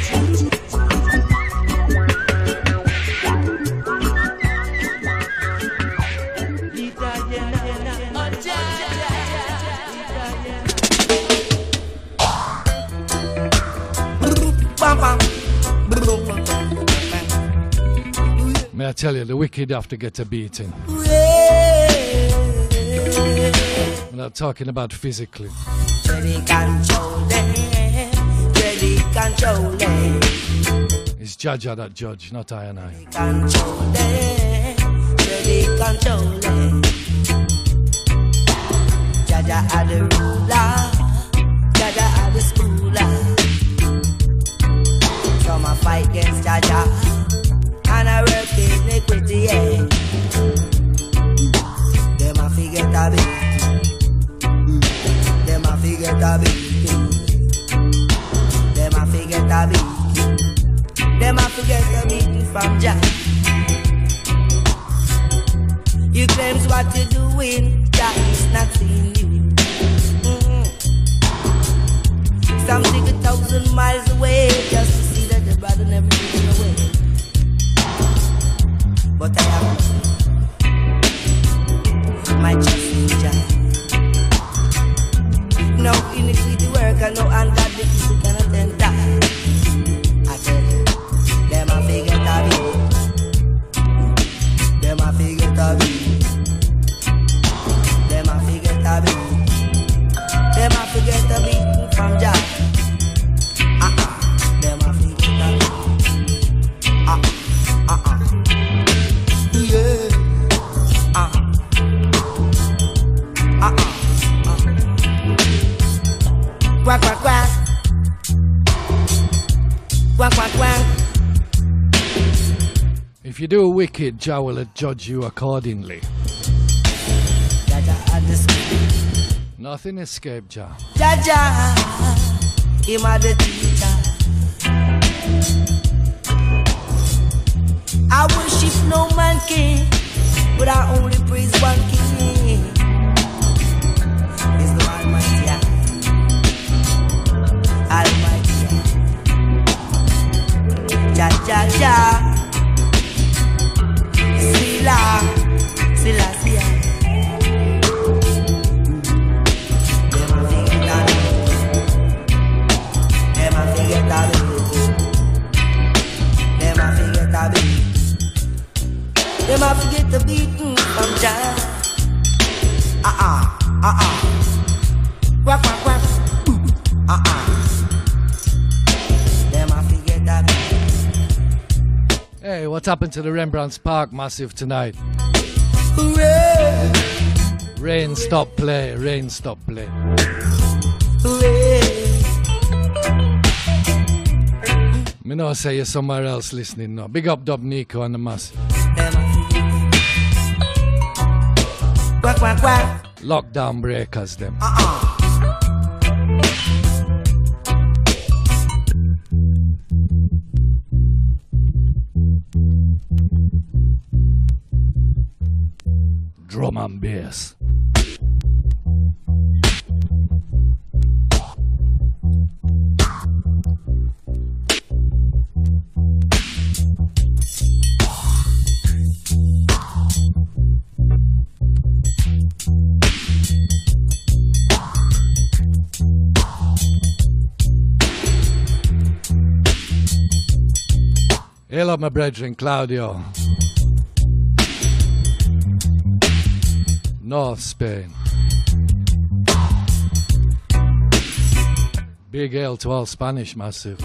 Lead Diana, oh Jaja. May I tell you, the wicked have to get a beating. I'm not talking about physically. It's Jaja that judge, not I and I. Jaja are the ruler, Jaja are the schooler. Some a fight against Jaja, and I work iniquity, yeah. Them a forget a bit. Them a forget a bit. Them a forget a bit. Them a forget a bit from Jah. You claims what you're doing, that is not seeing you. Some take 1,000 miles away just to see that the brother never reached away. But I have my trust in Jah. No iniquity work and no ungodly people can attend that. I tell you, them a figure to be. Them a figure to be. Them a figure to be. Them a forget to be from Jah. Them a figure to be. Yeah. Quack, quack, quack. Quack, quack, quack. If you do wicked, Jah will judge you accordingly. Jaja had the skin. Nothing escaped Jah. Jaja, him a the teacher. I worship no man king, but I only praise one king. He's the Almighty, Almighty. Ja, ja, ja. Sila, Sila, Sila. Them a forget that. Them a forget the beating from Jah. Quack, quack, quack. Them a forget that. Hey, what happened to the Rembrandts Park Massive tonight? Hooray! Rain stop play, rain stop play. Hooray! Me know say you're somewhere else listening now. Big up Dub Nico and the Massive. Them a forget. Quack, quack, quack. Lockdown breakers them. Drum and bass. Hello, my brethren, Claudio. North Spain. Big hail to all Spanish Massive.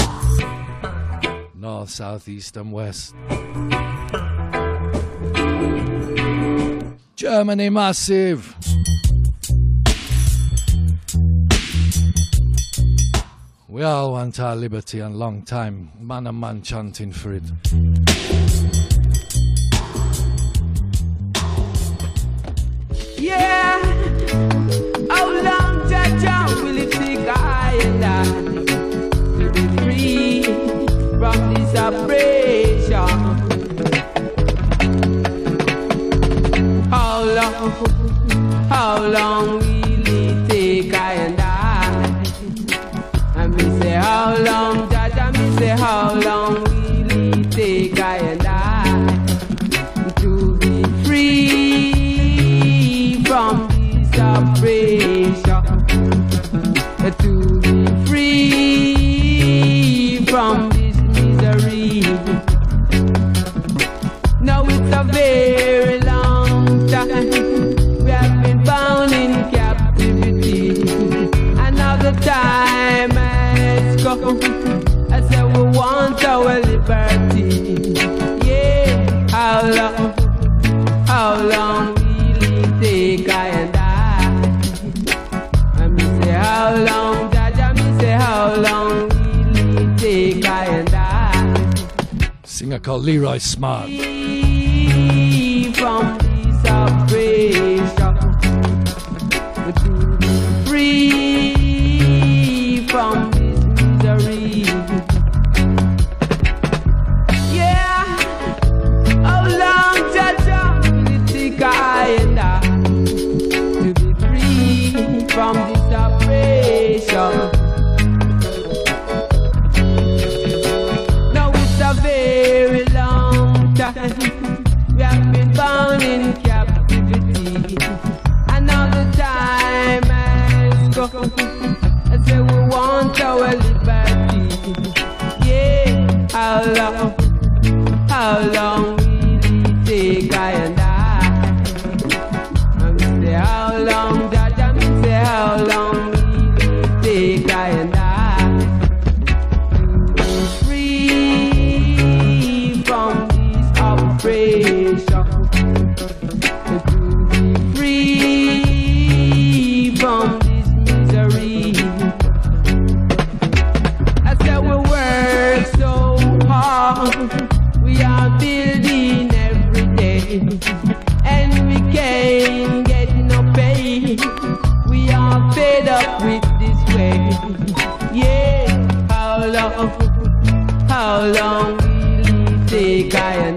North, south, east and west. Germany Massive. We all want our liberty and long time. Man and man chanting for it. Yeah, how long Jah will it take I and I to be free from this oppression? How long will it take I and I? And me say how long, Jah, me say how long will it take I and I to be free from this oppression, to be free from this misery. Now it's a very long time we have been bound in captivity, and now the time has come. I said we want our liberty. Yeah, how long will it take I and I? And me say how long, Jaja, me say how long will it take I and I? Singer called Leroy Smart. From this oppression, to be free from this misery. Yeah, how long, Jaja, will it take I how long will it take I and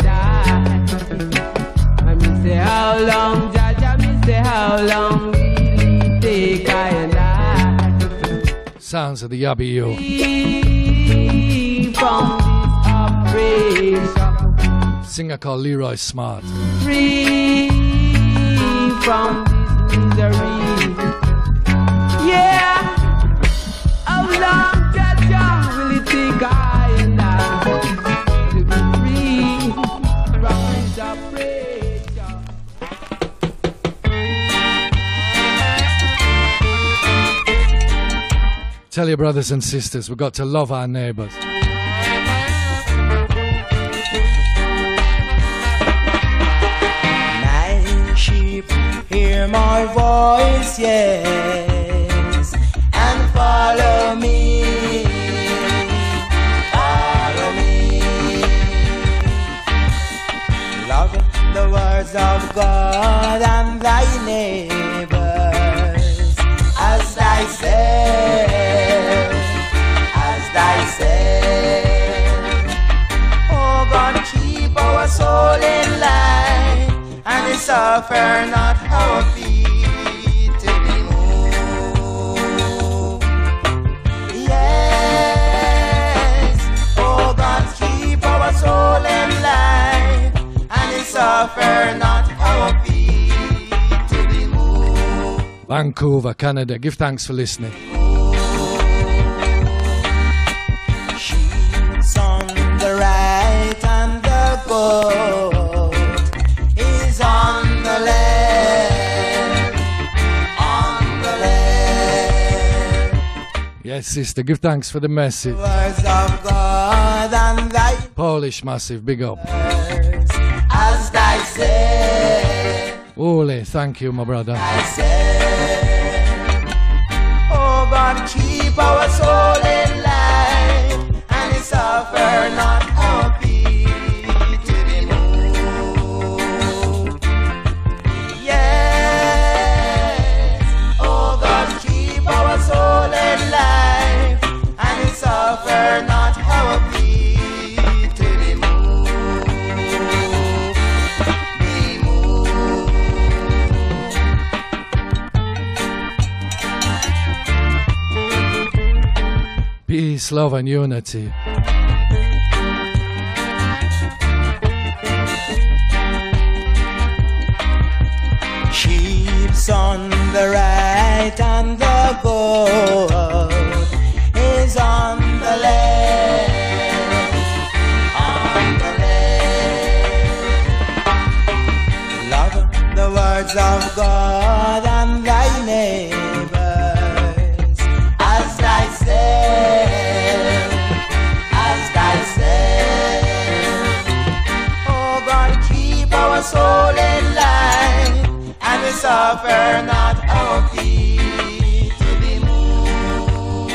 I me say how long, Jaja, me say how long will it take I and I. Sounds of the Yabby U. Free from this oppression. Singer called Leroy Smart. Free from this misery. Yeah. How long, Jaja, will it take I and I to be free from this oppression? Tell your brothers and sisters, we've got to love our neighbours. My sheep hear my voice, yes, and follow me. Follow me. Love the words of God and thy neighbors as thyself. Oh God, keep our soul in line, and we suffer not our feet to be moved. Yes, oh God, keep our soul in line, and we suffer not our feet to be moved. Vancouver, Canada, give thanks for listening. Right and the goat is on the left, on the left. Yes, sister, give thanks for the message. Words of God and thy Polish Massive, big up. as thy said. Ole, thank you, my brother. I said, oh God, keep our soul in life, and we suffer not our feet to be moved. Yes, oh God, keep our soul in life, and we suffer not our feet to be moved. Be moved. Peace, love, and unity. Sheep's on the right and the goat is on the left, on the left. Love the words of God and thy neighbors as thyself, as thyself. Oh God, keep our soul in line, and we suffer not our feet to be moved.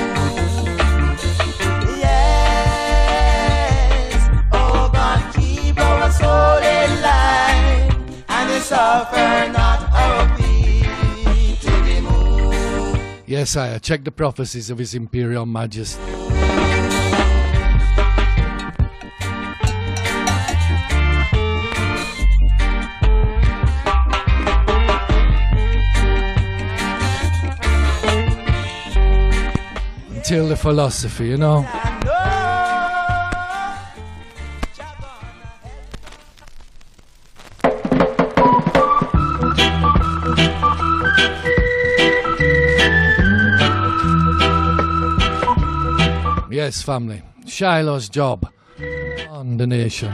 Yes, oh God, keep our soul in line, and we suffer not our feet to be moved. Yes, I check the prophecies of His Imperial Majesty. Until the philosophy, you know. Yes, family. Shiloh's job on the nation.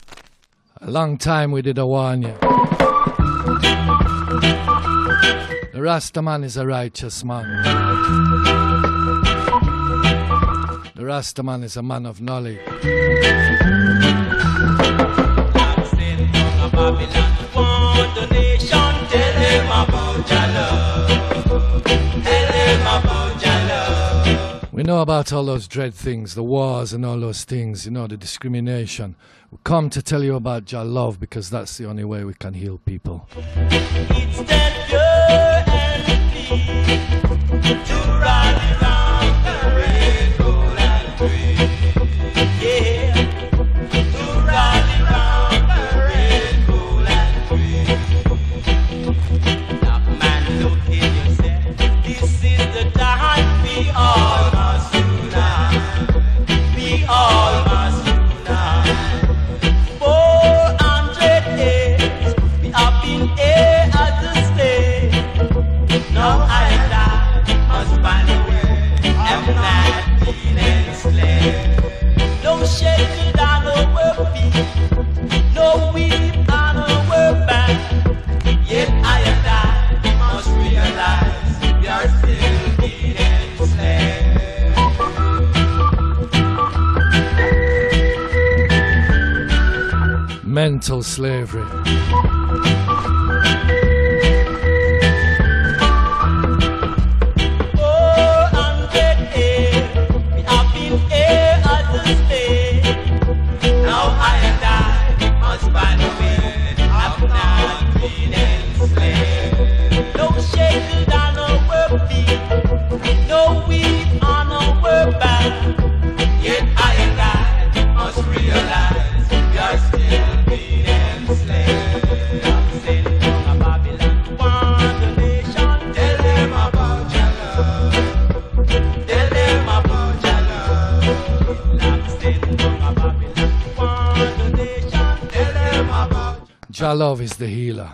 A long time we did a warn you. The Rasta man is a righteous man. The Rasta man is a man of knowledge. We know about all those dread things, the wars and all those things, you know, the discrimination. We come to tell you about Jah love because that's the only way we can heal people. It's that pure and clean to run around the red, gold and green. Yeah, to run around the red, gold and green. Now, man, look in yourself. This is the time we all must unite. We all must unite. 400 years we have been here as a slave. Now I and I must find a way. I'm not being enslaved. No shelter on our feet, no weep on our back. Yet I and I must realize we are still being enslaved. Mental slavery. Jah love is the healer.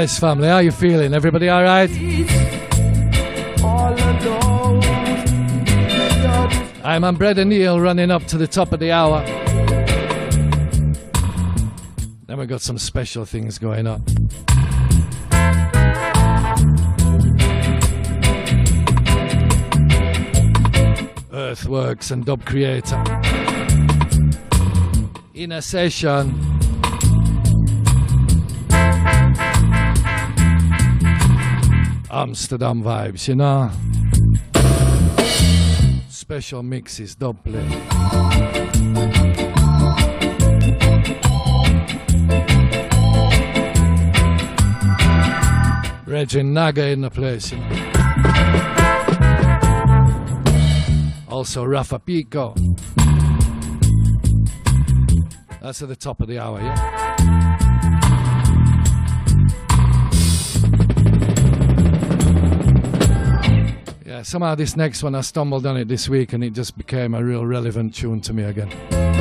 Yes, family, how you feeling? Everybody all right? All alone. I'm Brother Neil running up to the top of the hour. Then we got some special things going on. Earthworks and Dub Creator. In a session. Amsterdam vibes, you know. Special mixes, dub play. Regin Naga in the place, you know. Also Rafa Pico. That's at the top of the hour, yeah? Yeah, somehow this next one, I stumbled on it this week and it just became a real relevant tune to me again.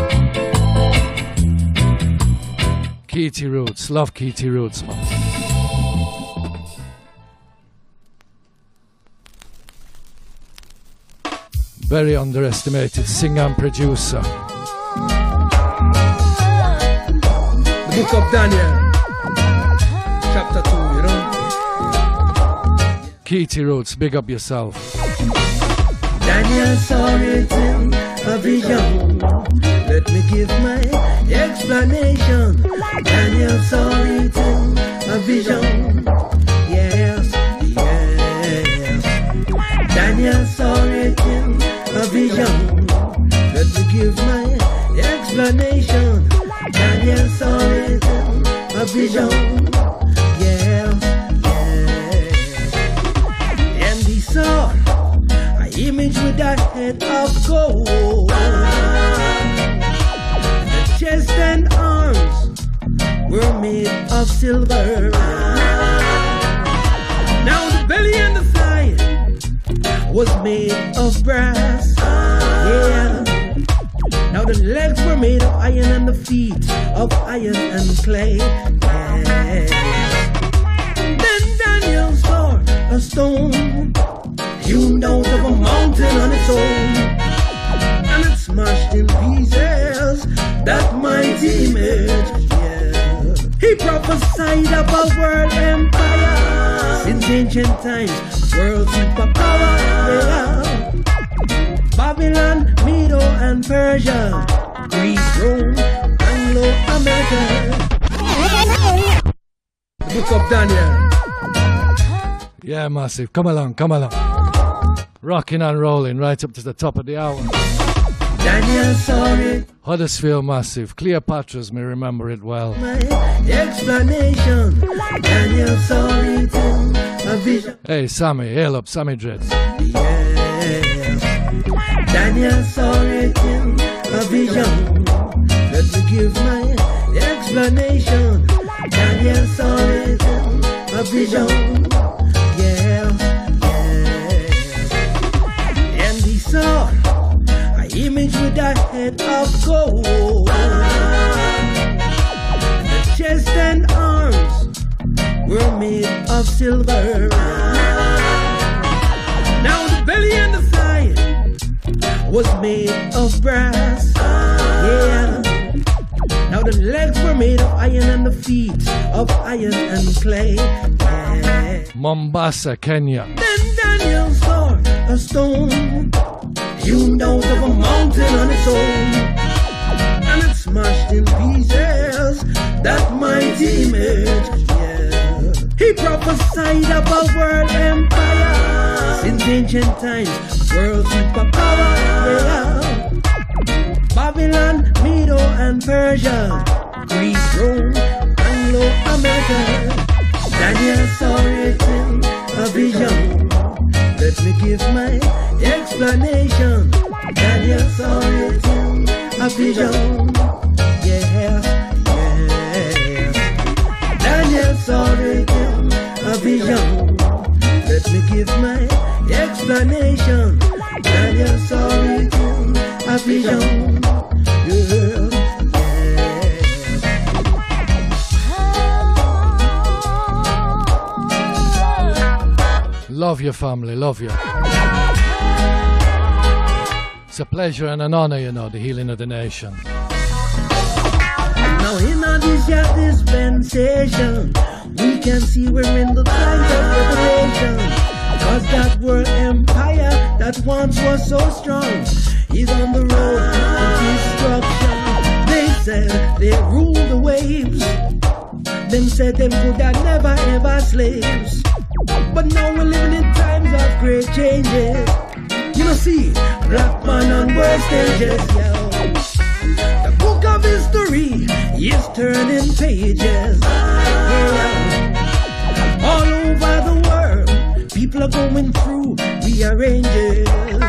Keity Roots, love Keity Roots, man. Very underestimated singer and producer. The Book of Daniel, chapter 2, you know. Keity Roots, big up yourself. Daniel saw it in a vision. Let me give my explanation. Daniel saw it in a vision. Yes, yes. Daniel saw it in a vision. Let me give my explanation. Daniel saw it in a vision. Yes, yes. And he saw an image with a head of gold. The chest and arms were made of silver. Now the belly and the thigh was made of brass. Yeah. Now the legs were made of iron and the feet of iron and clay. Yeah. Then Daniel saw a stone hewn out of a mountain on its own, and it smashed in pieces that mighty image. Yeah. He prophesied of a world empire since ancient times, world superpower. Yeah. Babylon, Medo and Persia, Greece, Rome, Anglo-America. The Book of Daniel. Yeah, massive. Come along, come along. Rocking and rolling right up to the top of the hour. Daniel saw it. Huddersfield Massive. Cleopatra's may remember it well. My explanation. Daniel saw it in a vision. Hey, Sammy. Hail up, Sammy Dreads. Yes. Daniel saw it in a vision. Let me give my explanation. Daniel saw it in a vision. Yes, yes. And he saw an image with a head of gold. The chest and arms were made of silver. Now the belly and the thigh was made of brass. Yeah. Now the legs were made of iron and the feet of iron and clay. Yeah. Mombasa, Kenya. Then Daniel saw a stone hewn out of a mountain on its own, and it smashed in pieces that mighty image. Yeah. He prophesied of a world empire since ancient times, world superpower. Yeah. Babylon, Medo and Persia, Greece, Rome, Anglo-America. Daniel saw it in a vision. Let me give my explanation. Daniel saw it in a vision. Yes, yes. Daniel saw it in a vision. Let me give my explanation. Daniel saw it in a vision. Yes, yes. Love your family, love you. It's a pleasure and an honor, the healing of the nation. Now in this year dispensation, we can see we're in the times of revelation. Cause that world empire that once was so strong is on the road to destruction. They said they rule the waves. Them said them could have never ever slaves. But now we're living in times of great changes. See, black man on world stages, yo. The book of history is turning pages. Yeah. All over the world, people are going through rearranges.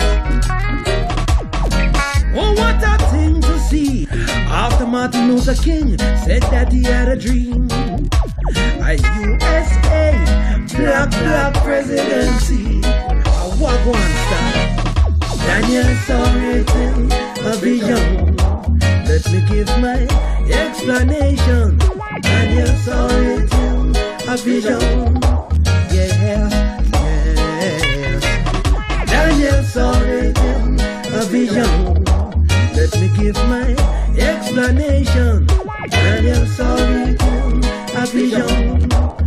Oh, what a thing to see. After Martin Luther King said that he had a dream. A USA black presidency. A wagwan style. Daniel saw it in a vision. Let me give my explanation. Daniel saw it in a vision. Yeah. Daniel saw it in a vision. Let me give my explanation. Daniel saw it in a vision.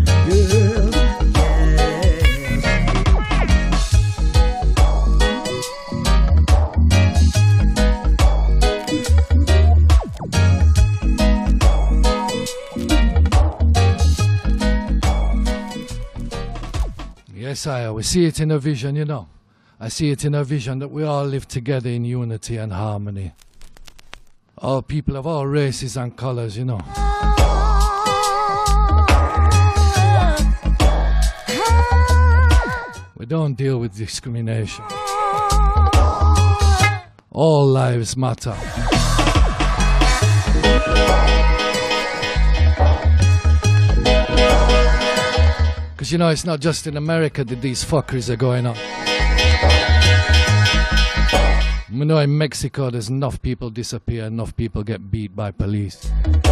Yes, I always see it in a vision, I see it in a vision that we all live together in unity and harmony. All people of all races and colors, We don't deal with discrimination. All lives matter. Because it's not just in America that these fuckeries are going on. We know in Mexico there's enough people disappear, enough people get beat by police.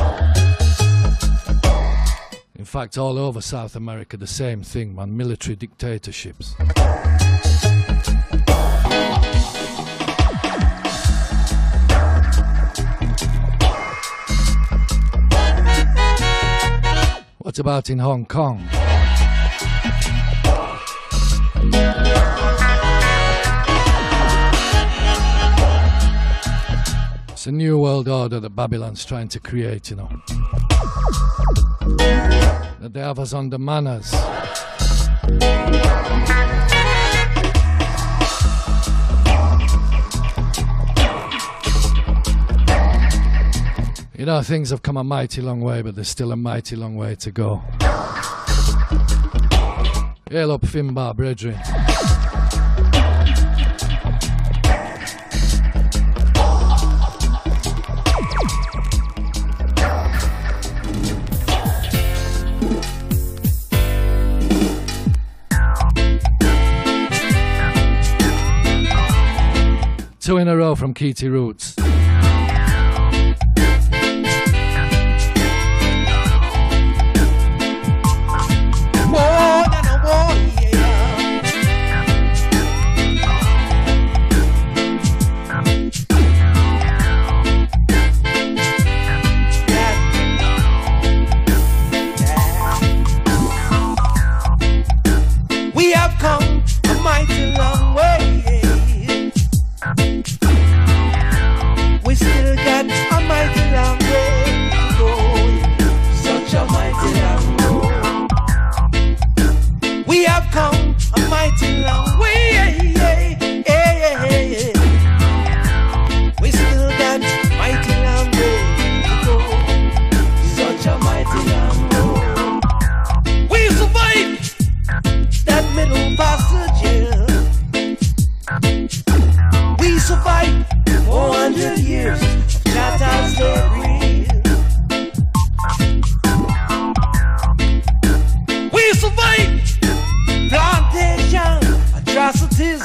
In fact, all over South America, the same thing, man. Military dictatorships. What about in Hong Kong? It's a new world order that Babylon's trying to create, That they have us under manners. Things have come a mighty long way, but there's still a mighty long way to go. Hail up Finbar, brethren. Two in a row from Keity Roots. We have come a mighty long way. We still got a mighty long way to go. Such a mighty long road. We have come a mighty long way. We still got a mighty long way to go. Such a mighty long road. We survived that middle passage, We survived 400 years of chattel slavery. We survived plantation atrocities,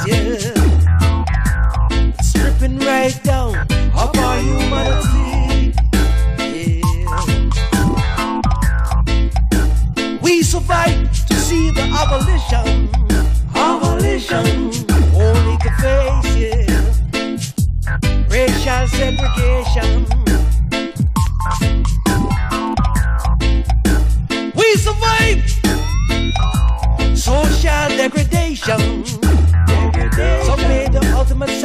stripping right down of our humanity. We survived to see the abolition of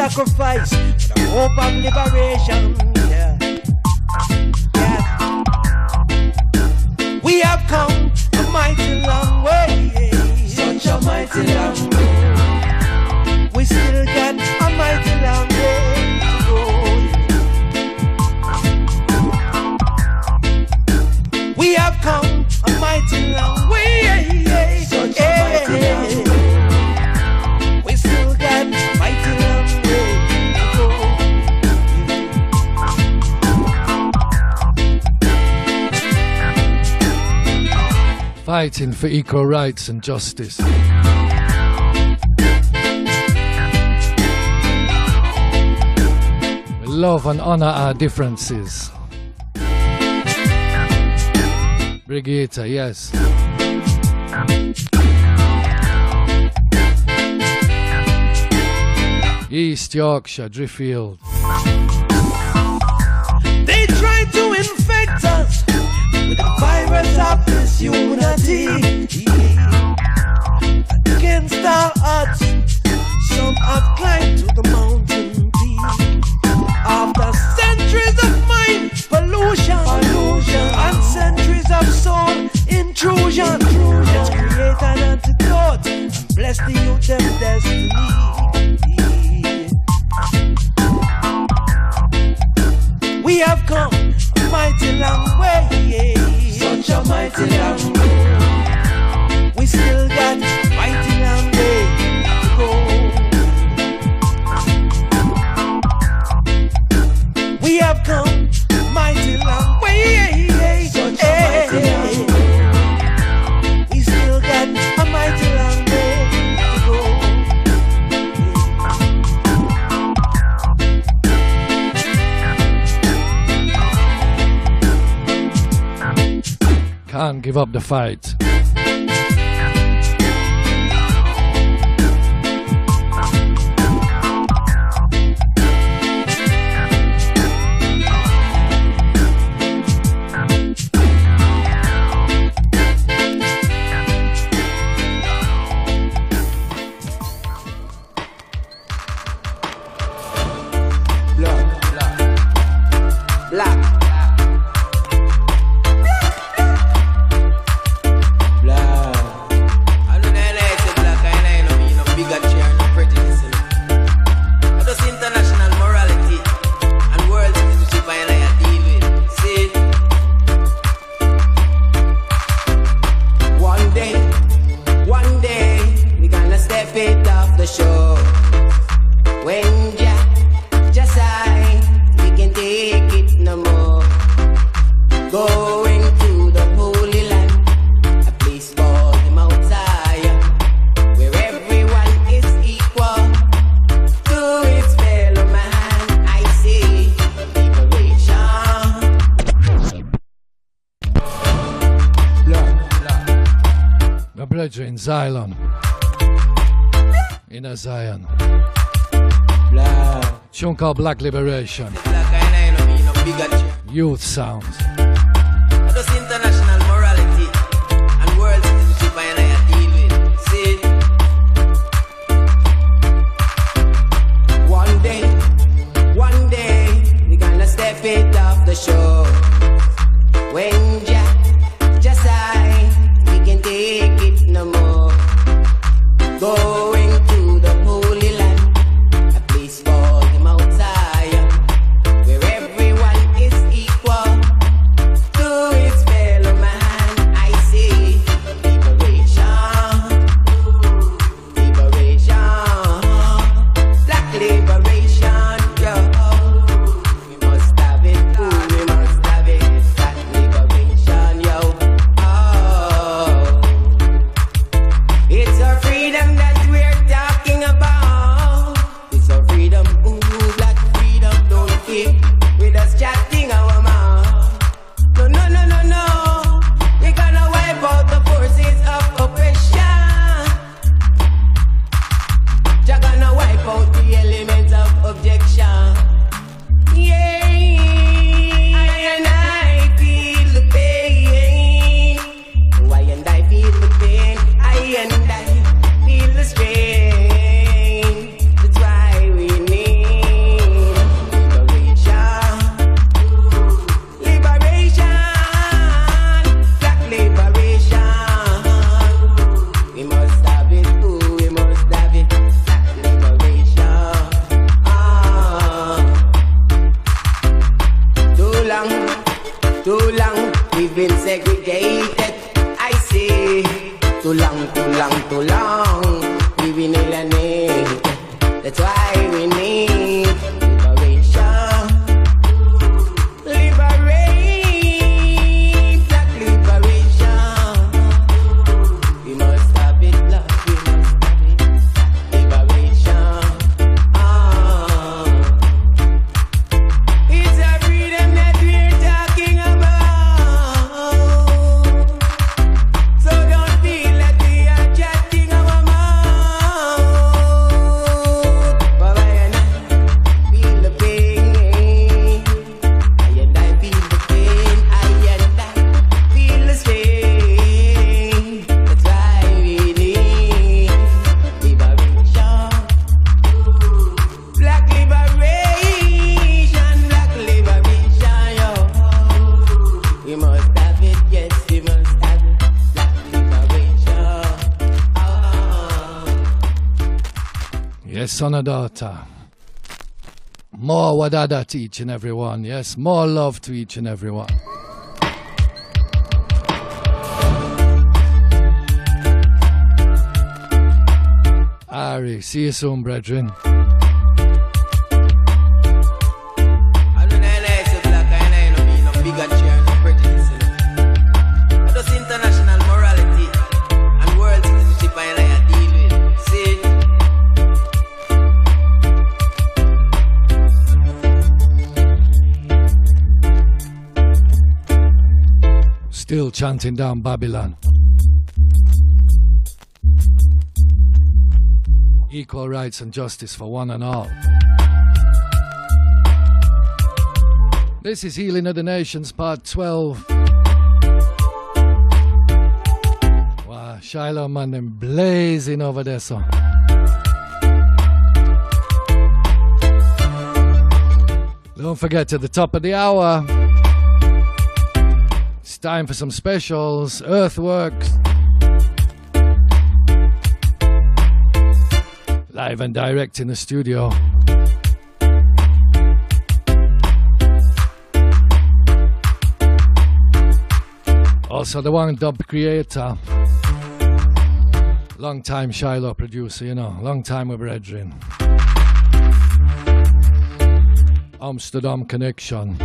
sacrifice for the hope of liberation. Yeah. Yeah. We have come a mighty long way. Such a mighty long way. We still got a mighty long way to go. We have come a mighty long way. Such a mighty long way. We still got a mighty long way to go. Fighting for equal rights and justice. We love and honor our differences. Brigitte, yes. East Yorkshire, Driffield. They try to infect us with the virus of disunity. Against our odds, some have climbed to the mountain peak. After centuries of mind pollution, and centuries of soul intrusion, let's create an antidote and bless the youth and destiny. We have come a mighty long way, such a mighty long way. We still got a mighty long way to go. We have come a mighty long way, such a mighty long way. We still got a mighty long way to go. Can't give up the fight. In Zion, in a Zion, tune called Black Liberation, Youth Sounds. Those international morality and world citizenship I deal with. See, one day, we gonna step it off the shore. When just we can take it no more. Going to the Holy Land, a place for the Mount Zion, where everyone is equal to its fellow man. I say liberation, black liberation, yo. We must have it, we must have it, black liberation, yo. It's our freedom that we're talking about. It's our freedom, black freedom. Don't keep with us chatting our mouth. No. We're gonna wipe out the forces of oppression. You're gonna wipe out the elements of objection. Yeah, and I feel the pain. Why and I feel the pain. I feel the strain. That's why we need too long. We will alienate. That's why we need liberation. Liberate, black liberation. We must have it, black, we must have it. Liberation. It's a freedom that we're talking about. So don't feel that we are chatting our mouth. But I and I feel the pain. I and I feel the pain. I and I feel the strain. That's why we need liberation. Black liberation, black liberation, yo. We must have it, yes, we must have it. Black liberation. Yes, son and daughter. More wadada to each and every one. Yes, more love to each and every one. Ari, see you soon, brethren. I don't know, it's a black, I know, no bigger chair, no prejudice, you know. Just international morality and world citizenship I deal with. See? Still chanting down Babylon. Equal rights and justice for one and all. This is Healing of the Nations, part 12. Wow, Shiloh man, them blazing over there, so. Don't forget, at the top of the hour, it's time for some specials, Earthworks. Live and direct in the studio. Also the one dub creator. Long time Shiloh producer, you know. Long time with brethren. Amsterdam connection.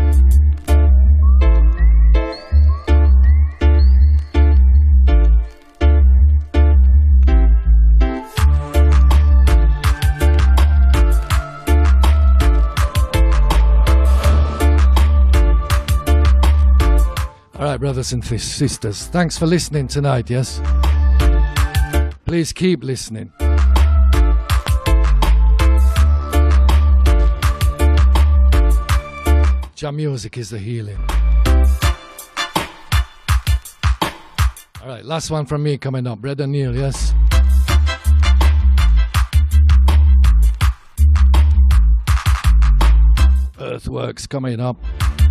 Alright, brothers and sisters, thanks for listening tonight, yes? Please keep listening. Jam music is the healing. Alright, last one from me coming up. Brother Neil, yes? Earthworks coming up.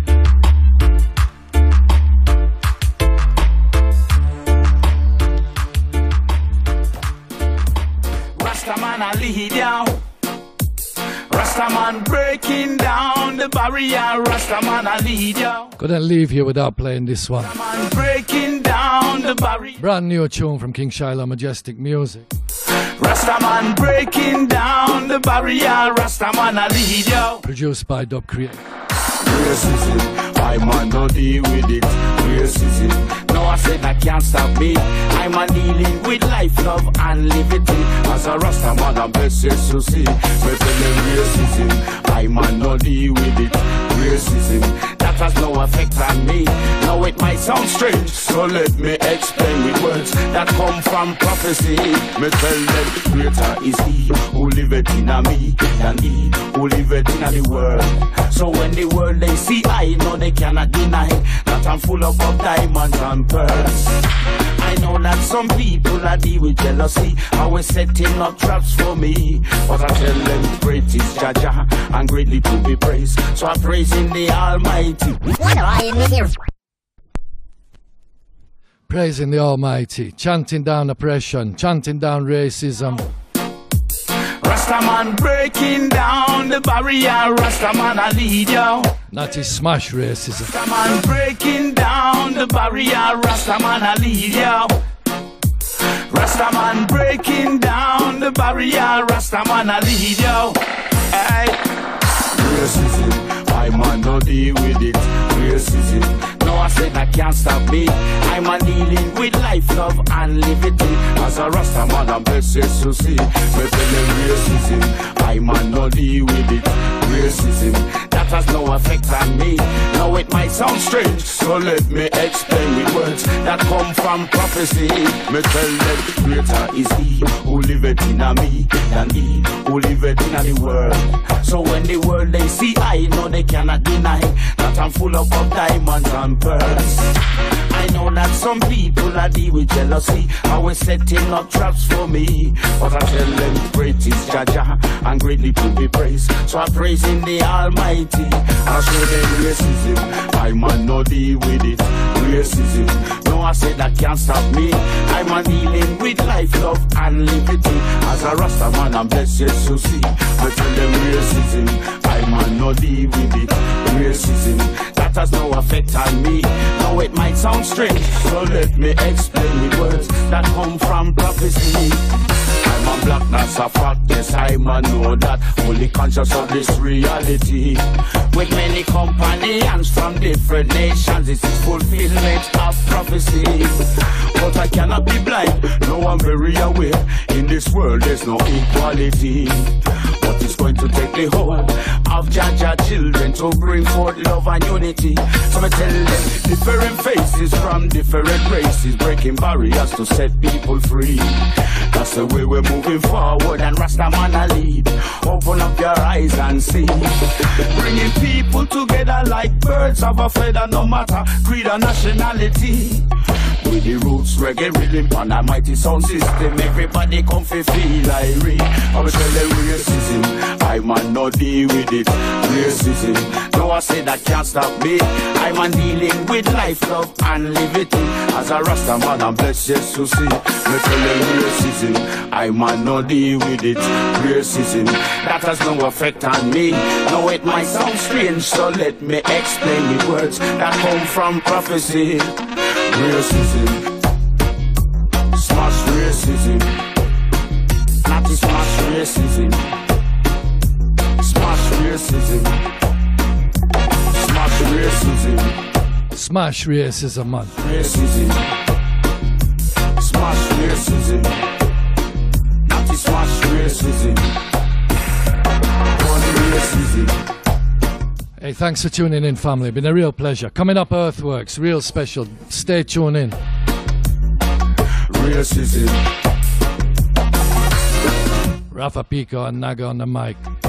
Rastaman a lead down. Rastaman breaking down the barrier. Rastaman a lead down. Couldn't leave here without playing this one. Rastaman breaking down the barrier. Brand new tune from King Shiloh Majestic Music. Rastaman breaking down the barrier. Rastaman a lead down. Produced by Dub Create. Racism, I man no deal with it. Racism, no I said I can't stop me. I'm a dealing with life, love and liberty. As a Rasta man I'm best to see. But tell racism, I man no deal with it. Racism, that has no effect on me. Now it might sound strange, so let me explain with words that come from prophecy. Me tell them greater is he who liveth in a me than he who liveth in a the world. So when the world they see, I know they cannot deny that I'm full of diamonds and pearls. I know that some people are deal with jealousy, always setting up traps for me. But I tell them great is Jaja and greatly to be praised. So I praise in the Almighty. Praising the Almighty, chanting down oppression, chanting down racism. Rastaman breaking down the barrier. Rastaman a lead yo. That is smash racism. Rastaman breaking down the barrier. Rastaman a lead yo. Rastaman breaking down the barrier. Rastaman a lead yo. Hey. Racism, I man no deal with it. Racism, no I said I can't stop me. I'm a dealing with life, love and liberty. As a Rastaman I'm blessed to see. Me tell them racism, I man no deal with it. Racism, that has no effect on me. Now it might sound strange, so let me explain with words that come from prophecy. Me tell them greater is he who liveth in a me than he who liveth in the world. So when the world they see, I know they cannot deny that I'm full of diamonds and pearls. I know that some people are deal with jealousy, always setting up traps for me. But I tell them great is Jaja and greatly to be praised. So I praise in the Almighty. I show them racism, I man no deal with it. Racism, no I said that can't stop me. I'm a dealing with life, love and liberty. As a Rasta man I'm blessed to see. I tell them racism, I man no deal with it. Racism, that has no effect on me. Now it might sound strange, so let me explain with words that come from prophecy. I'm a black, that's a fact, yes I man know that. Fully conscious of this reality. With many companions from different nations, this is fulfillment of prophecy. But I cannot be blind, no I'm very aware. In this world there's no equality. But it's going to take the whole of Jaja children to bring forth love and unity. So I tell them different faces from different races, breaking barriers to set people free. That's the way we're moving forward, and Rastaman a lead. Open up your eyes and see, bringing people together like birds of a feather, no matter creed or nationality. With the roots reggae rhythm and a mighty sound system, everybody come fi feel irate. I will tell them racism, I man no deal with it. Racism, no I say that can't stop me. I'm a dealing with life, love and liberty. As a Rasta man I'm blessed to see. Me tell them racism, I man no deal with it. Racism, that has no effect on me. Now it might sound strange, so let me explain the words that come from prophecy. Racism, smash racism, not to smash racism, smash racism, smash racism, Smash racism, man. Racism, smash racism, not to smash racism, one racism. Hey, thanks for tuning in, family. Been a real pleasure. Coming up, Earthworks, real special. Stay tuned in. Racism. Rafa Pico and Naga on the mic.